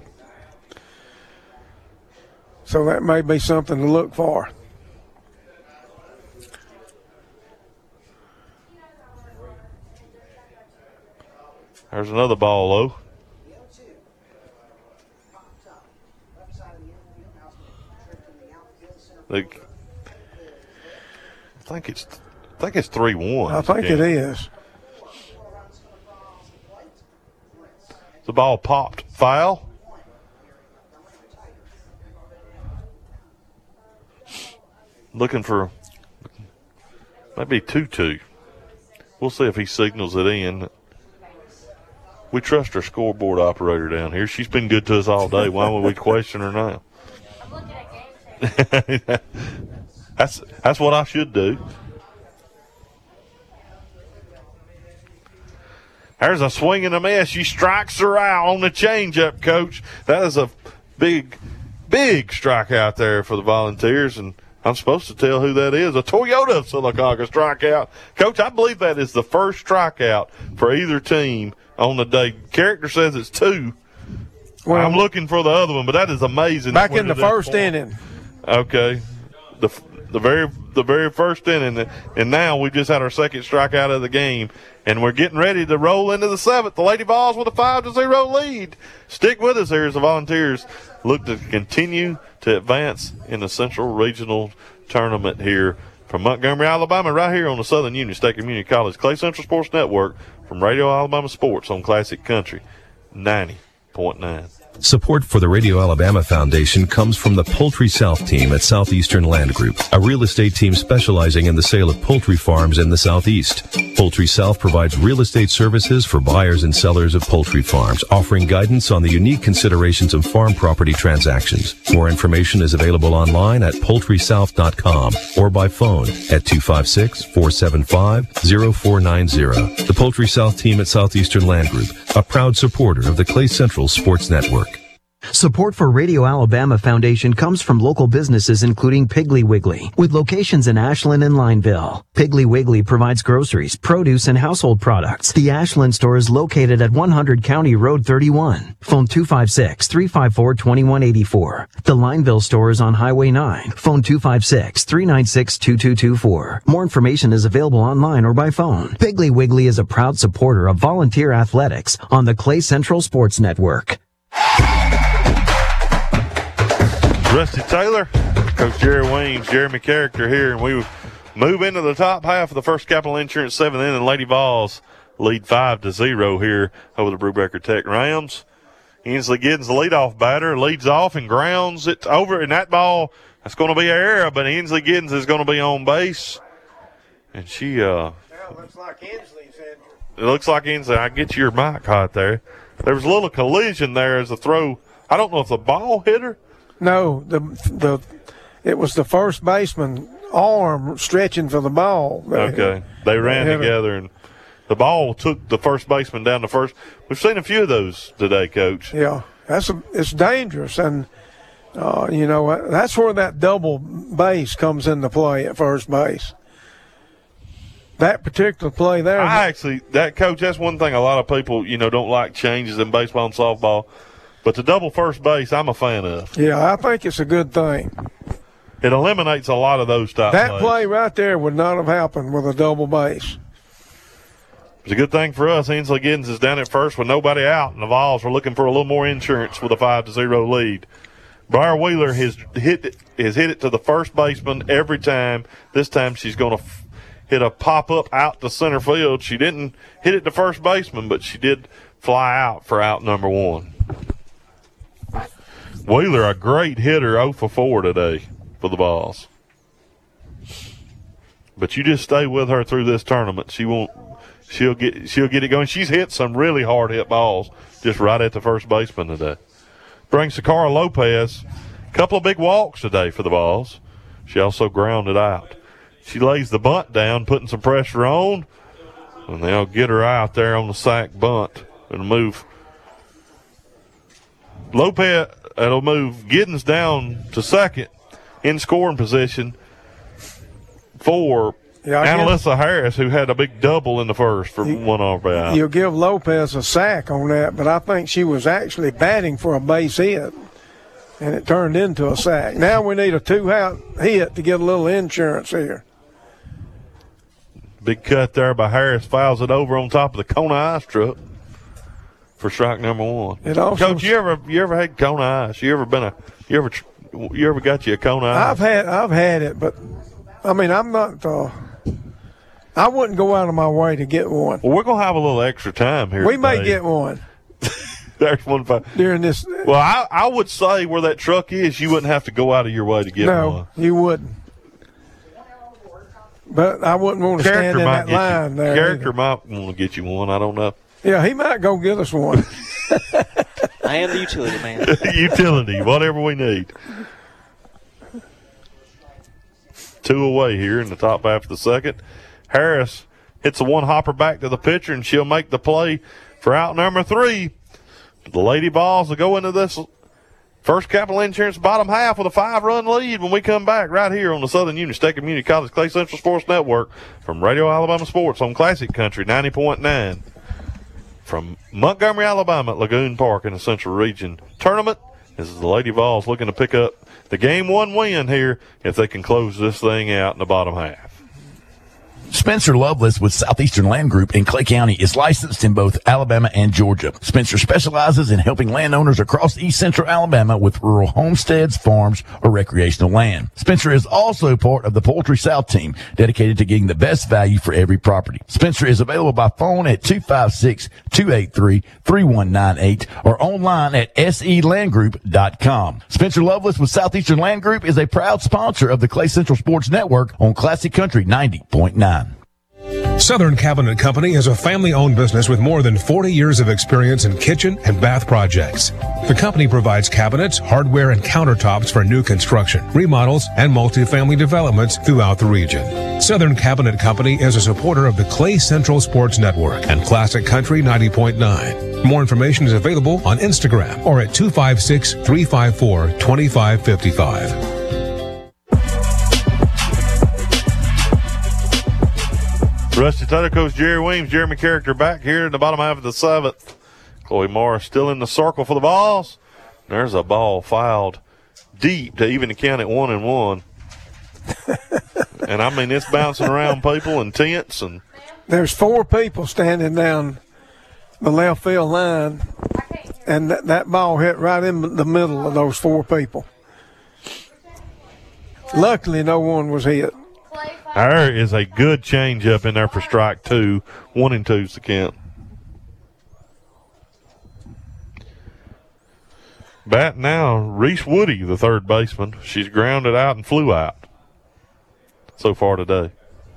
So that may be something to look for. There's another ball low. I think it's 3-1. I think it is. The ball popped. Foul. Looking for maybe 2-2. We'll see if he signals it in. We trust our scoreboard operator down here. She's been good to us all day. Why would we question her now? That's what I should do. There's a swing and a miss. She strikes her out on the changeup, Coach. That is a big, big strikeout there for the Volunteers, and I'm supposed to tell who that is. A Toyota Sylacauga strikeout. Coach, I believe that is the first strikeout for either team on the day. Character says it's 2. Well, I'm looking for the other one, but that is amazing. Back in the first inning. Okay. The very first inning, and now we just had our second strikeout of the game, and we're getting ready to roll into the 7th. The Lady Vols with a 5-0 lead. Stick with us here as the Volunteers look to continue to advance in the Central Regional Tournament here from Montgomery, Alabama, right here on the Southern Union State Community College Clay Central Sports Network from Radio Alabama Sports on Classic Country 90.9. Support for the Radio Alabama Foundation comes from the Poultry South team at Southeastern Land Group, a real estate team specializing in the sale of poultry farms in the Southeast. Poultry South provides real estate services for buyers and sellers of poultry farms, offering guidance on the unique considerations of farm property transactions. More information is available online at poultrysouth.com or by phone at 256-475-0490. The Poultry South team at Southeastern Land Group, a proud supporter of the Clay Central Sports Network. Support for Radio Alabama Foundation comes from local businesses including Piggly Wiggly, with locations in Ashland and Lineville. Piggly Wiggly provides groceries, produce, and household products. The Ashland store is located at 100 County Road 31. Phone 256-354-2184. The Lineville store is on Highway 9. Phone 256-396-2224. More information is available online or by phone. Piggly Wiggly is a proud supporter of volunteer athletics on the Clay Central Sports Network. Rusty Taylor, Coach Jerry Weems, Jeremy Character here, and we move into the top half of the First Capital Insurance 7th inning. Lady Vols lead 5-0 here over the Brubaker Tech Rams. Inslee Giddens, the leadoff batter, leads off and grounds it over, and that ball, that's going to be an error, but Inslee Giddens is going to be on base. And she, Now it looks like Inslee's injured. It looks like Inslee. I get your mic hot there. There was a little collision there as the throw. I don't know if the ball hit her. No, it was the first baseman arm stretching for the ball. Okay, they ran together, and the ball took the first baseman down to first. We've seen a few of those today, Coach. Yeah, it's dangerous, and that's where that double base comes into play at first base. That particular play there. Coach, that's one thing a lot of people, don't like changes in baseball and softball. But the double first base, I'm a fan of. Yeah, I think it's a good thing. It eliminates a lot of those type plays. That play right there would not have happened with a double base. It's a good thing for us. Inslee Giddens is down at first with nobody out, and the Vols are looking for a little more insurance with a 5-0 lead. Briar Wheeler has hit it to the first baseman every time. This time she's going to hit a pop-up out to center field. She didn't hit it to first baseman, but she did fly out for out number 1. Wheeler, a great hitter, 0 for 4 today for the Vols. But you just stay with her through this tournament. She'll get it going. She's hit some really hard hit balls just right at the first baseman today. Brings Sakara Lopez a couple of big walks today for the Vols. She also grounded out. She lays the bunt down, putting some pressure on, and they'll get her out there on the sack bunt and move. Lopez, it'll move Giddens down to second in scoring position for Annalisa Harris, who had a big double in the first for one RBI. You'll give Lopez a sack on that, but I think she was actually batting for a base hit, and it turned into a sack. Now we need a 2-out hit to get a little insurance here. Big cut there by Harris, fouls it over on top of the Kona Ice truck for strike number 1. Coach, you ever had Kona Ice? You ever got you a Kona Ice? I've had it, but I mean I'm not. I wouldn't go out of my way to get one. Well, we're gonna have a little extra time here. We may get one. There's one during this. Well, I would say where that truck is, you wouldn't have to go out of your way to get one. No, you wouldn't. But I wouldn't want to stand in that line there. Character might want to get you one. I don't know. Yeah, he might go get us one. I am the utility man. Utility, whatever we need. 2 away here in the top half of the second. Harris hits a one-hopper back to the pitcher, and she'll make the play for out number 3. The Lady Vols will go into this First Capital Insurance bottom half with a 5-run lead when we come back right here on the Southern Union State Community College Clay Central Sports Network from Radio Alabama Sports on Classic Country 90.9. From Montgomery, Alabama at Lagoon Park in the Central Region Tournament. This is the Lady Vols looking to pick up the Game 1 win here if they can close this thing out in the bottom half. Spencer Loveless with Southeastern Land Group in Clay County is licensed in both Alabama and Georgia. Spencer specializes in helping landowners across East Central Alabama with rural homesteads, farms, or recreational land. Spencer is also part of the Poultry South team, dedicated to getting the best value for every property. Spencer is available by phone at 256-283-3198 or online at selandgroup.com. Spencer Loveless with Southeastern Land Group is a proud sponsor of the Clay Central Sports Network on Classic Country 90.9. Southern Cabinet Company is a family-owned business with more than 40 years of experience in kitchen and bath projects. The company provides cabinets, hardware, and countertops for new construction, remodels, and multifamily developments throughout the region. Southern Cabinet Company is a supporter of the Clay Central Sports Network and Classic Country 90.9. More information is available on Instagram or at 256-354-2555. Rusty Taylor, Coach Jerry Weems, Jeremy Character back here in the bottom half of the seventh. Chloe Morris still in the circle for the balls. There's a ball fouled deep to even the count at 1-1. And I mean, it's bouncing around people and tents. And there's 4 people standing down the left field line, and that ball hit right in the middle of those 4 people. Luckily, no one was hit. There is a good change up in there for strike 2. 1-2's the count. Bat now, Reese Woody, the third baseman. She's grounded out and flew out so far today.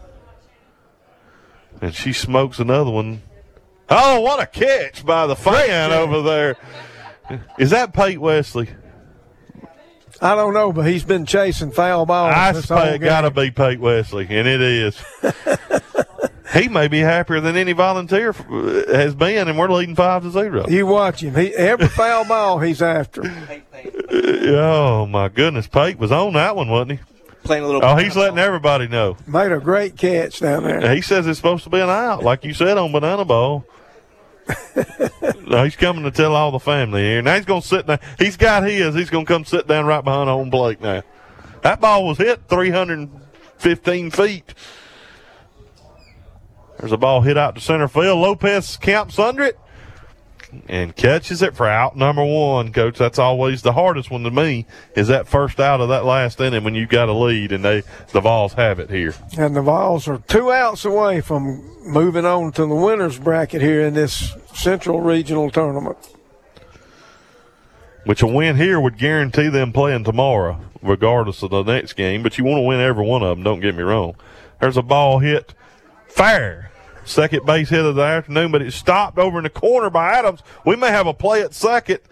And she smokes another one. Oh, what a catch by the fan over there. Is that Pate Wesley? I don't know, but he's been chasing foul balls. I suppose it got to be Pate Wesley, and it is. He may be happier than any volunteer has been, and we're leading 5-0. You watch him. Every foul ball he's after. Oh, my goodness. Pate was on that one, wasn't he? Playing a little. Oh, he's letting everybody know. Made a great catch down there. He says it's supposed to be an out, like you said on Banana Ball. No, he's coming to tell all the family here. Now he's going to sit down. He's got his. He's going to come sit down right behind home plate now. That ball was hit 315 feet. There's a ball hit out to center field. Lopez camps under it and catches it for out number 1. Coach, that's always the hardest one to me, is that first out of that last inning when you got a lead, and the Vols have it here. And the Vols are 2 outs away from moving on to the winner's bracket here in this Central Regional Tournament. Which a win here would guarantee them playing tomorrow, regardless of the next game. But you want to win every one of them, don't get me wrong. There's a ball hit fair. Second base hit of the afternoon, but it stopped over in the corner by Adams. We may have a play at second.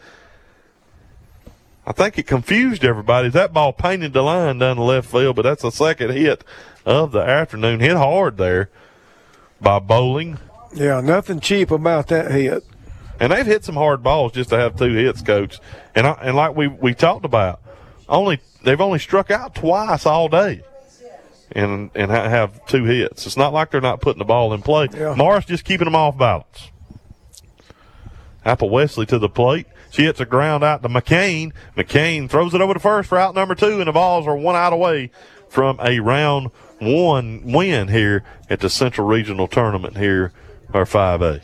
I think it confused everybody. That ball painted the line down the left field, but that's the second hit of the afternoon. Hit hard there by Bowling. Yeah, nothing cheap about that hit. And they've hit some hard balls just to have 2 hits, Coach. And like we talked about, they've only struck out twice all day. And have 2 hits. It's not like they're not putting the ball in play. Yeah. Morris just keeping them off balance. Apple Wesley to the plate. She hits a ground out to McCain. McCain throws it over to first for out number 2, and the Vols are 1 out away from a round 1 win here at the Central Regional Tournament here, or 5A.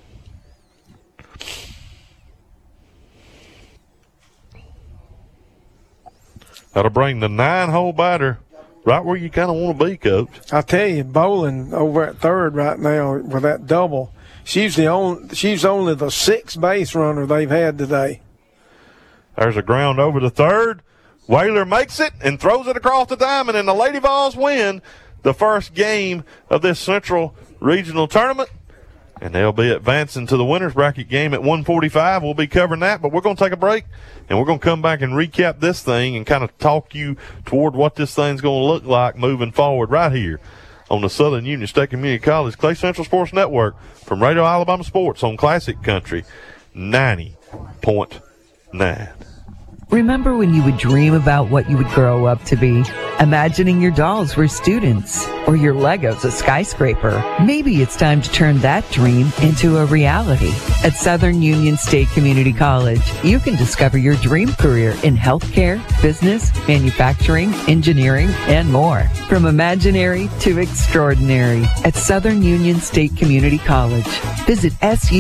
That'll bring the 9-hole batter right where you kind of want to be, Coach. I tell you, Bowling over at third right now with that double. She's only the 6th base runner they've had today. There's a ground over to third. Whaler makes it and throws it across the diamond, and the Lady Vols win the first game of this Central Regional Tournament. And they'll be advancing to the winner's bracket game at 1:45. We'll be covering that, but we're going to take a break, and we're going to come back and recap this thing and kind of talk you toward what this thing's going to look like moving forward right here on the Southern Union State Community College Clay Central Sports Network from Radio Alabama Sports on Classic Country 90.9. Remember when you would dream about what you would grow up to be? Imagining your dolls were students or your Legos a skyscraper. Maybe it's time to turn that dream into a reality. At Southern Union State Community College, you can discover your dream career in healthcare, business, manufacturing, engineering, and more. From imaginary to extraordinary at Southern Union State Community College. Visit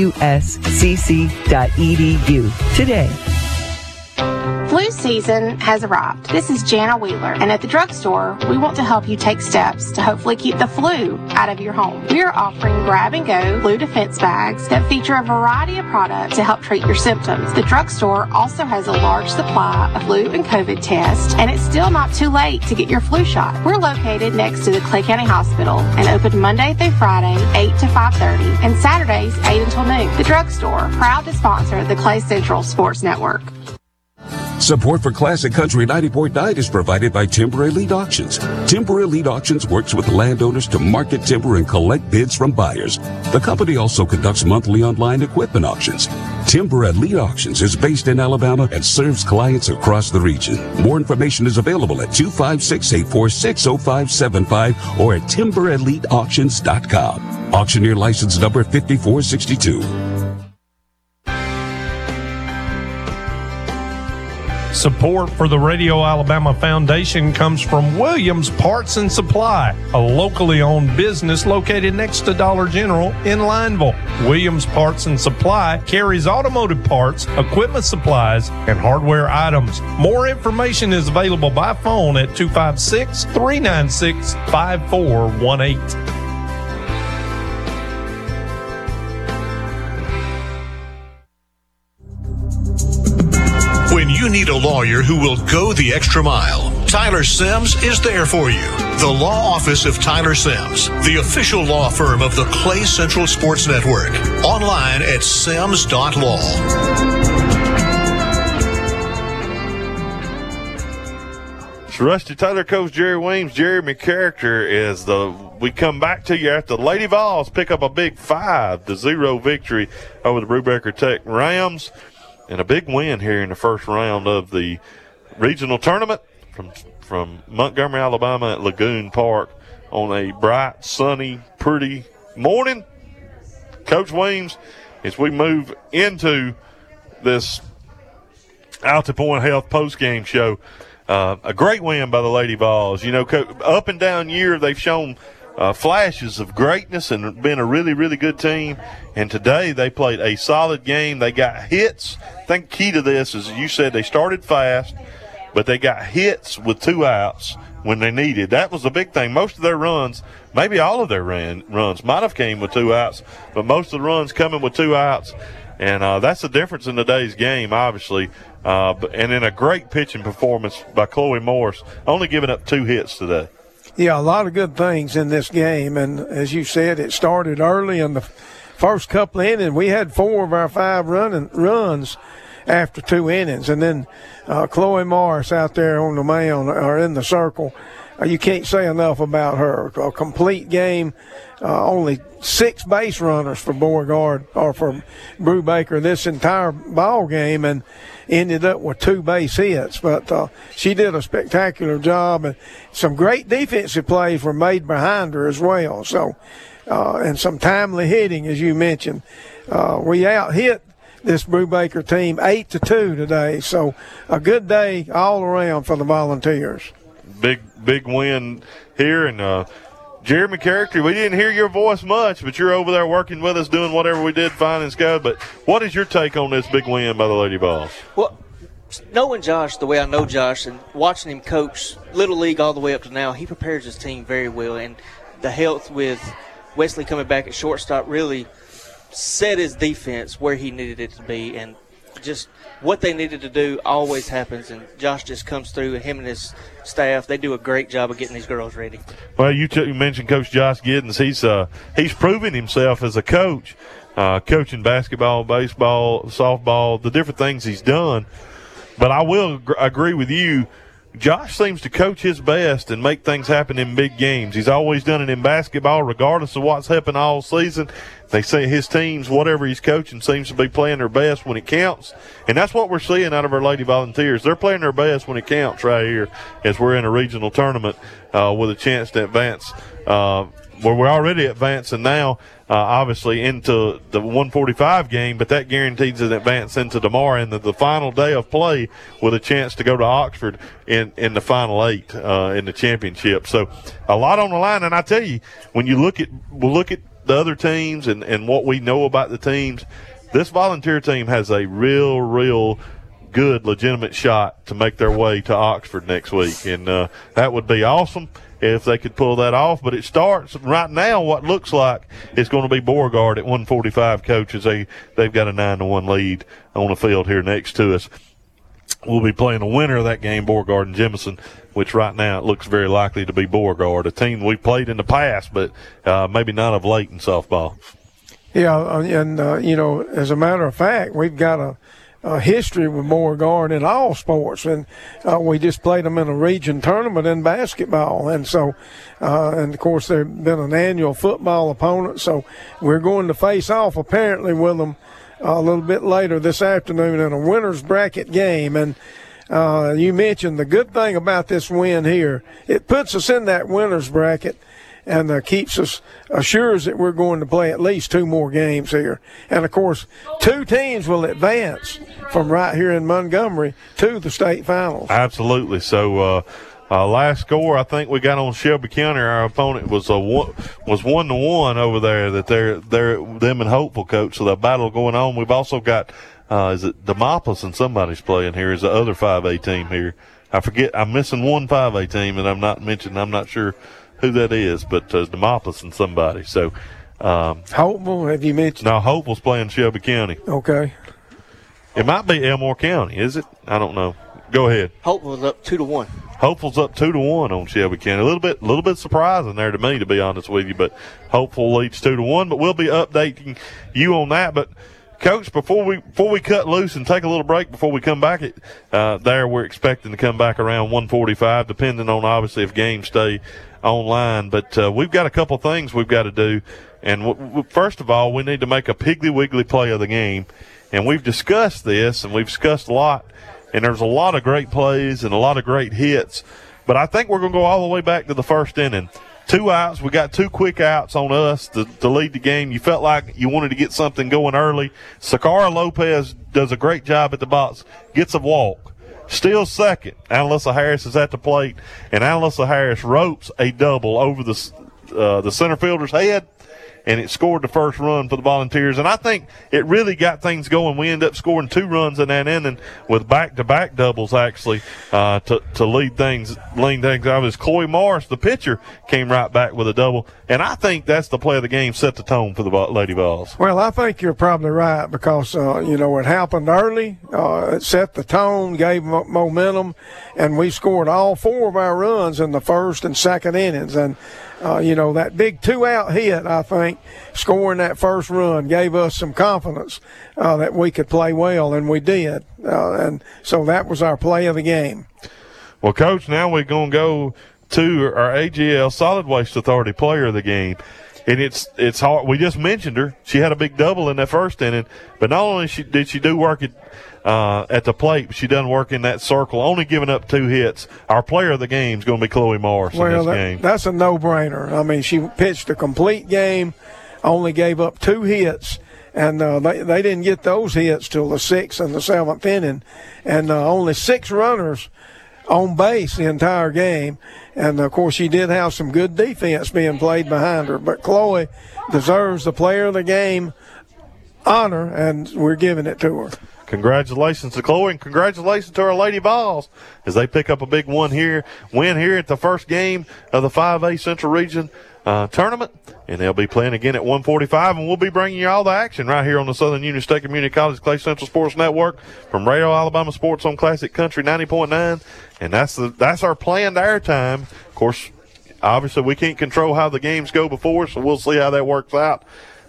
suscc.edu today. Flu season has arrived. This is Jana Wheeler, and at the drugstore, we want to help you take steps to hopefully keep the flu out of your home. We are offering grab-and-go flu defense bags that feature a variety of products to help treat your symptoms. The drugstore also has a large supply of flu and COVID tests, and it's still not too late to get your flu shot. We're located next to the Clay County Hospital and open Monday through Friday, 8 to 5:30, and Saturdays, 8 until noon. The drugstore, proud to sponsor the Clay Central Sports Network. Support for Classic Country 90.9 is provided by Timber Elite Auctions. Timber Elite Auctions works with landowners to market timber and collect bids from buyers. The company also conducts monthly online equipment auctions. Timber Elite Auctions is based in Alabama and serves clients across the region. More information is available at 256-846-0575 or at timbereliteauctions.com. Auctioneer license number 5462. Support for the Radio Alabama Foundation comes from Williams Parts and Supply, a locally owned business located next to Dollar General in Lineville. Williams Parts and Supply carries automotive parts, equipment supplies, and hardware items. More information is available by phone at 256-396-5418. When you need a lawyer who will go the extra mile, Tyler Sims is there for you. The Law Office of Tyler Sims, the official law firm of the Clay Central Sports Network. Online at sims.law. It's Rusty Taylor, Coach Jerry Weems, Jeremy Character we come back to you after the Lady Vols pick up a big 5-0 victory over the Brubaker Tech Rams. And a big win here in the first round of the regional tournament from Montgomery, Alabama at Lagoon Park on a bright, sunny, pretty morning. Coach Weems, as we move into this Alta Point Health postgame show, a great win by the Lady Vols. You know, up and down year, they've shown flashes of greatness and been a really, really good team. And today they played a solid game. They got hits. I think key to this is, you said, they started fast, but they got hits with 2 outs when they needed. That was the big thing. Most of their runs, maybe all of their runs might have came with 2 outs, but most of the runs coming with 2 outs. And that's the difference in today's game, obviously. And then a great pitching performance by Chloe Morris, only giving up 2 hits today. Yeah, a lot of good things in this game. And as you said, it started early in the first couple of innings. We had 4 of our 5 runs after 2 innings. And then Chloe Morris out there on the mound or in the circle, you can't say enough about her. A complete game, only 6 base runners for Beauregard or for Brubaker this entire ball game, and ended up with 2 base hits. But she did a spectacular job, and some great defensive plays were made behind her as well. So, and some timely hitting, as you mentioned. We out-hit this Brubaker team 8-2 today. So a good day all around for the Volunteers. Big win here. And Jeremy Character, we didn't hear your voice much, but you're over there working with us, doing whatever we did, fine and sky. But what is your take on this big win by the Lady Vols? Well, knowing Josh the way I know Josh and watching him coach Little League all the way up to now, he prepares his team very well. And the health with Wesley coming back at shortstop really set his defense where he needed it to be. And just what they needed to do always happens, and Josh just comes through, and him and his staff, they do a great job of getting these girls ready. Well, you mentioned Coach Josh Giddens. He's proven himself as a coach, coaching basketball, baseball, softball, the different things he's done. But I will agree with you. Josh seems to coach his best and make things happen in big games. He's always done it in basketball, regardless of what's happened all season. They say his teams, whatever he's coaching, seems to be playing their best when it counts. And that's what we're seeing out of our Lady Volunteers. They're playing their best when it counts right here as we're in a regional tournament with a chance to advance. Where we're already advancing now, obviously, into the 145 game, but that guarantees an advance into tomorrow and the final day of play with a chance to go to Oxford in the final 8 in the championship. So a lot on the line. And I tell you, when you look at the other teams and what we know about the teams, this volunteer team has a real good, legitimate shot to make their way to Oxford next week. And that would be awesome if they could pull that off. But it starts right now, what looks like it's going to be Beauregard at 145, coaches. They've got a 9-1 lead on the field here next to us. We'll be playing the winner of that game, Beauregard and Jemison, which right now it looks very likely to be Beauregard, a team we played in the past, but maybe not of late in softball. Yeah, and, as a matter of fact, we've got a history with Beauregard in all sports, and we just played them in a region tournament in basketball, and so and of course they've been an annual football opponent, so we're going to face off apparently with them a little bit later this afternoon in a winner's bracket game. And you mentioned the good thing about this win here, it puts us in that winner's bracket and keeps us, assures that we're going to play at least 2 more games here. And, of course, 2 teams will advance from right here in Montgomery to the state finals. Absolutely. So, last score I think we got on Shelby County, our opponent was 1-1 over there. That they're them and Hopeful, coach. So the battle going on. We've also got is it Demopolis and somebody's playing here is the other 5A team here. I forget. I'm missing one 5A team and I'm not sure who that is, but Demopolis and somebody. So Hopeful, have you mentioned? No, Hopeful's playing Shelby County. Okay. It might be Elmore County, is it? I don't know. Go ahead. Hopeful's up 2-1. Hopeful's up 2-1 on Shelby County. A little bit surprising there to me, to be honest with you, but Hopeful leads 2-1. But we'll be updating you on that. But Coach, before we cut loose and take a little break before we come back, we're expecting to come back around 1:45, depending on obviously if games stay online. But we've got a couple things we've got to do. And first of all, we need to make a Piggly Wiggly play of the game. And we've discussed this, and we've discussed a lot. And there's a lot of great plays and a lot of great hits. But I think we're going to go all the way back to the first inning. 2 outs. We got 2 quick outs on us to lead the game. You felt like you wanted to get something going early. Sakara Lopez does a great job at the box, gets a walk. Still second. Annalisa Harris is at the plate, and Annalisa Harris ropes a double over the center fielder's head, and it scored the first run for the Volunteers. And I think it really got things going. We ended up scoring 2 runs in that inning with back-to-back doubles, actually, to lead things out. As Chloe Morris, the pitcher, came right back with a double. And I think that's the play of the game, set the tone for the Lady Vols. Well, I think you're probably right because, it happened early. It set the tone, gave momentum, and we scored all 4 of our runs in the first and second innings. And, that big 2-out hit, I think, scoring that first run gave us some confidence that we could play well, and we did. And so that was our play of the game. Well, Coach, now we're going to go to our AGL Solid Waste Authority player of the game. And it's hard. We just mentioned her. She had a big double in that first inning. But not only did she do work at the plate, but she done work in that circle, only giving up 2 hits. Our player of the game is going to be Chloe Morris in this game. That's a no-brainer. I mean, she pitched a complete game, only gave up 2 hits. And they didn't get those hits till the 6th and the 7th inning. And only 6 runners on base the entire game. And, of course, she did have some good defense being played behind her. But Chloe deserves the player of the game honor, and we're giving it to her. Congratulations to Chloe, and congratulations to our Lady Vols as they pick up a big win here at the first game of the 5A Central Region tournament. And they'll be playing again at 1:45, and we'll be bringing you all the action right here on the Southern Union State Community College Clay Central Sports Network from Radio Alabama Sports on Classic Country 90.9. And that's our planned airtime. Of course, obviously we can't control how the games go before, so we'll see how that works out.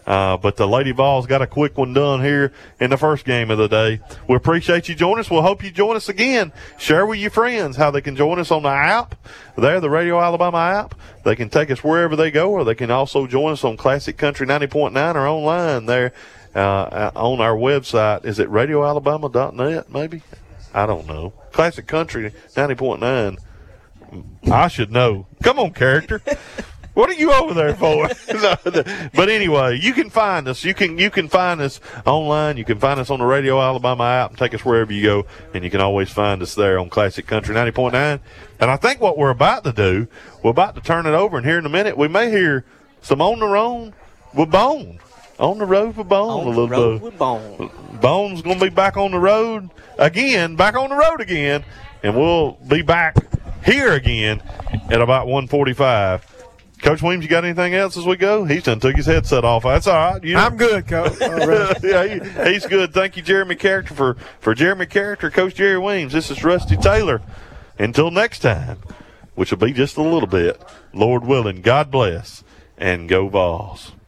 But the Lady Vols got a quick one done here in the first game of the day. We appreciate you joining us. We'll hope you join us again. Share with your friends how they can join us on the app. There, the Radio Alabama app. They can take us wherever they go, or they can also join us on Classic Country 90.9 or online there on our website. Is it radioalabama.net maybe? I don't know. Classic Country 90.9. I should know. Come on, character. What are you over there for? But anyway, you can find us. You can find us online. You can find us on the Radio Alabama app and take us wherever you go. And you can always find us there on Classic Country 90.9. And I think what we're about to do, we're about to turn it over. And here in a minute, we may hear some On the Road with Bone. On the Road with Bone. On the Road with Bone. Bone's going to be back on the road again. And we'll be back here again at about 1:45. Coach Weems, you got anything else as we go? He's done took his headset off. That's all right. I'm good, Coach. Yeah, he's good. Thank you, Jeremy Character. For Jeremy Character, Coach Jerry Weems, this is Rusty Taylor. Until next time, which will be just a little bit, Lord willing, God bless, and go Vols.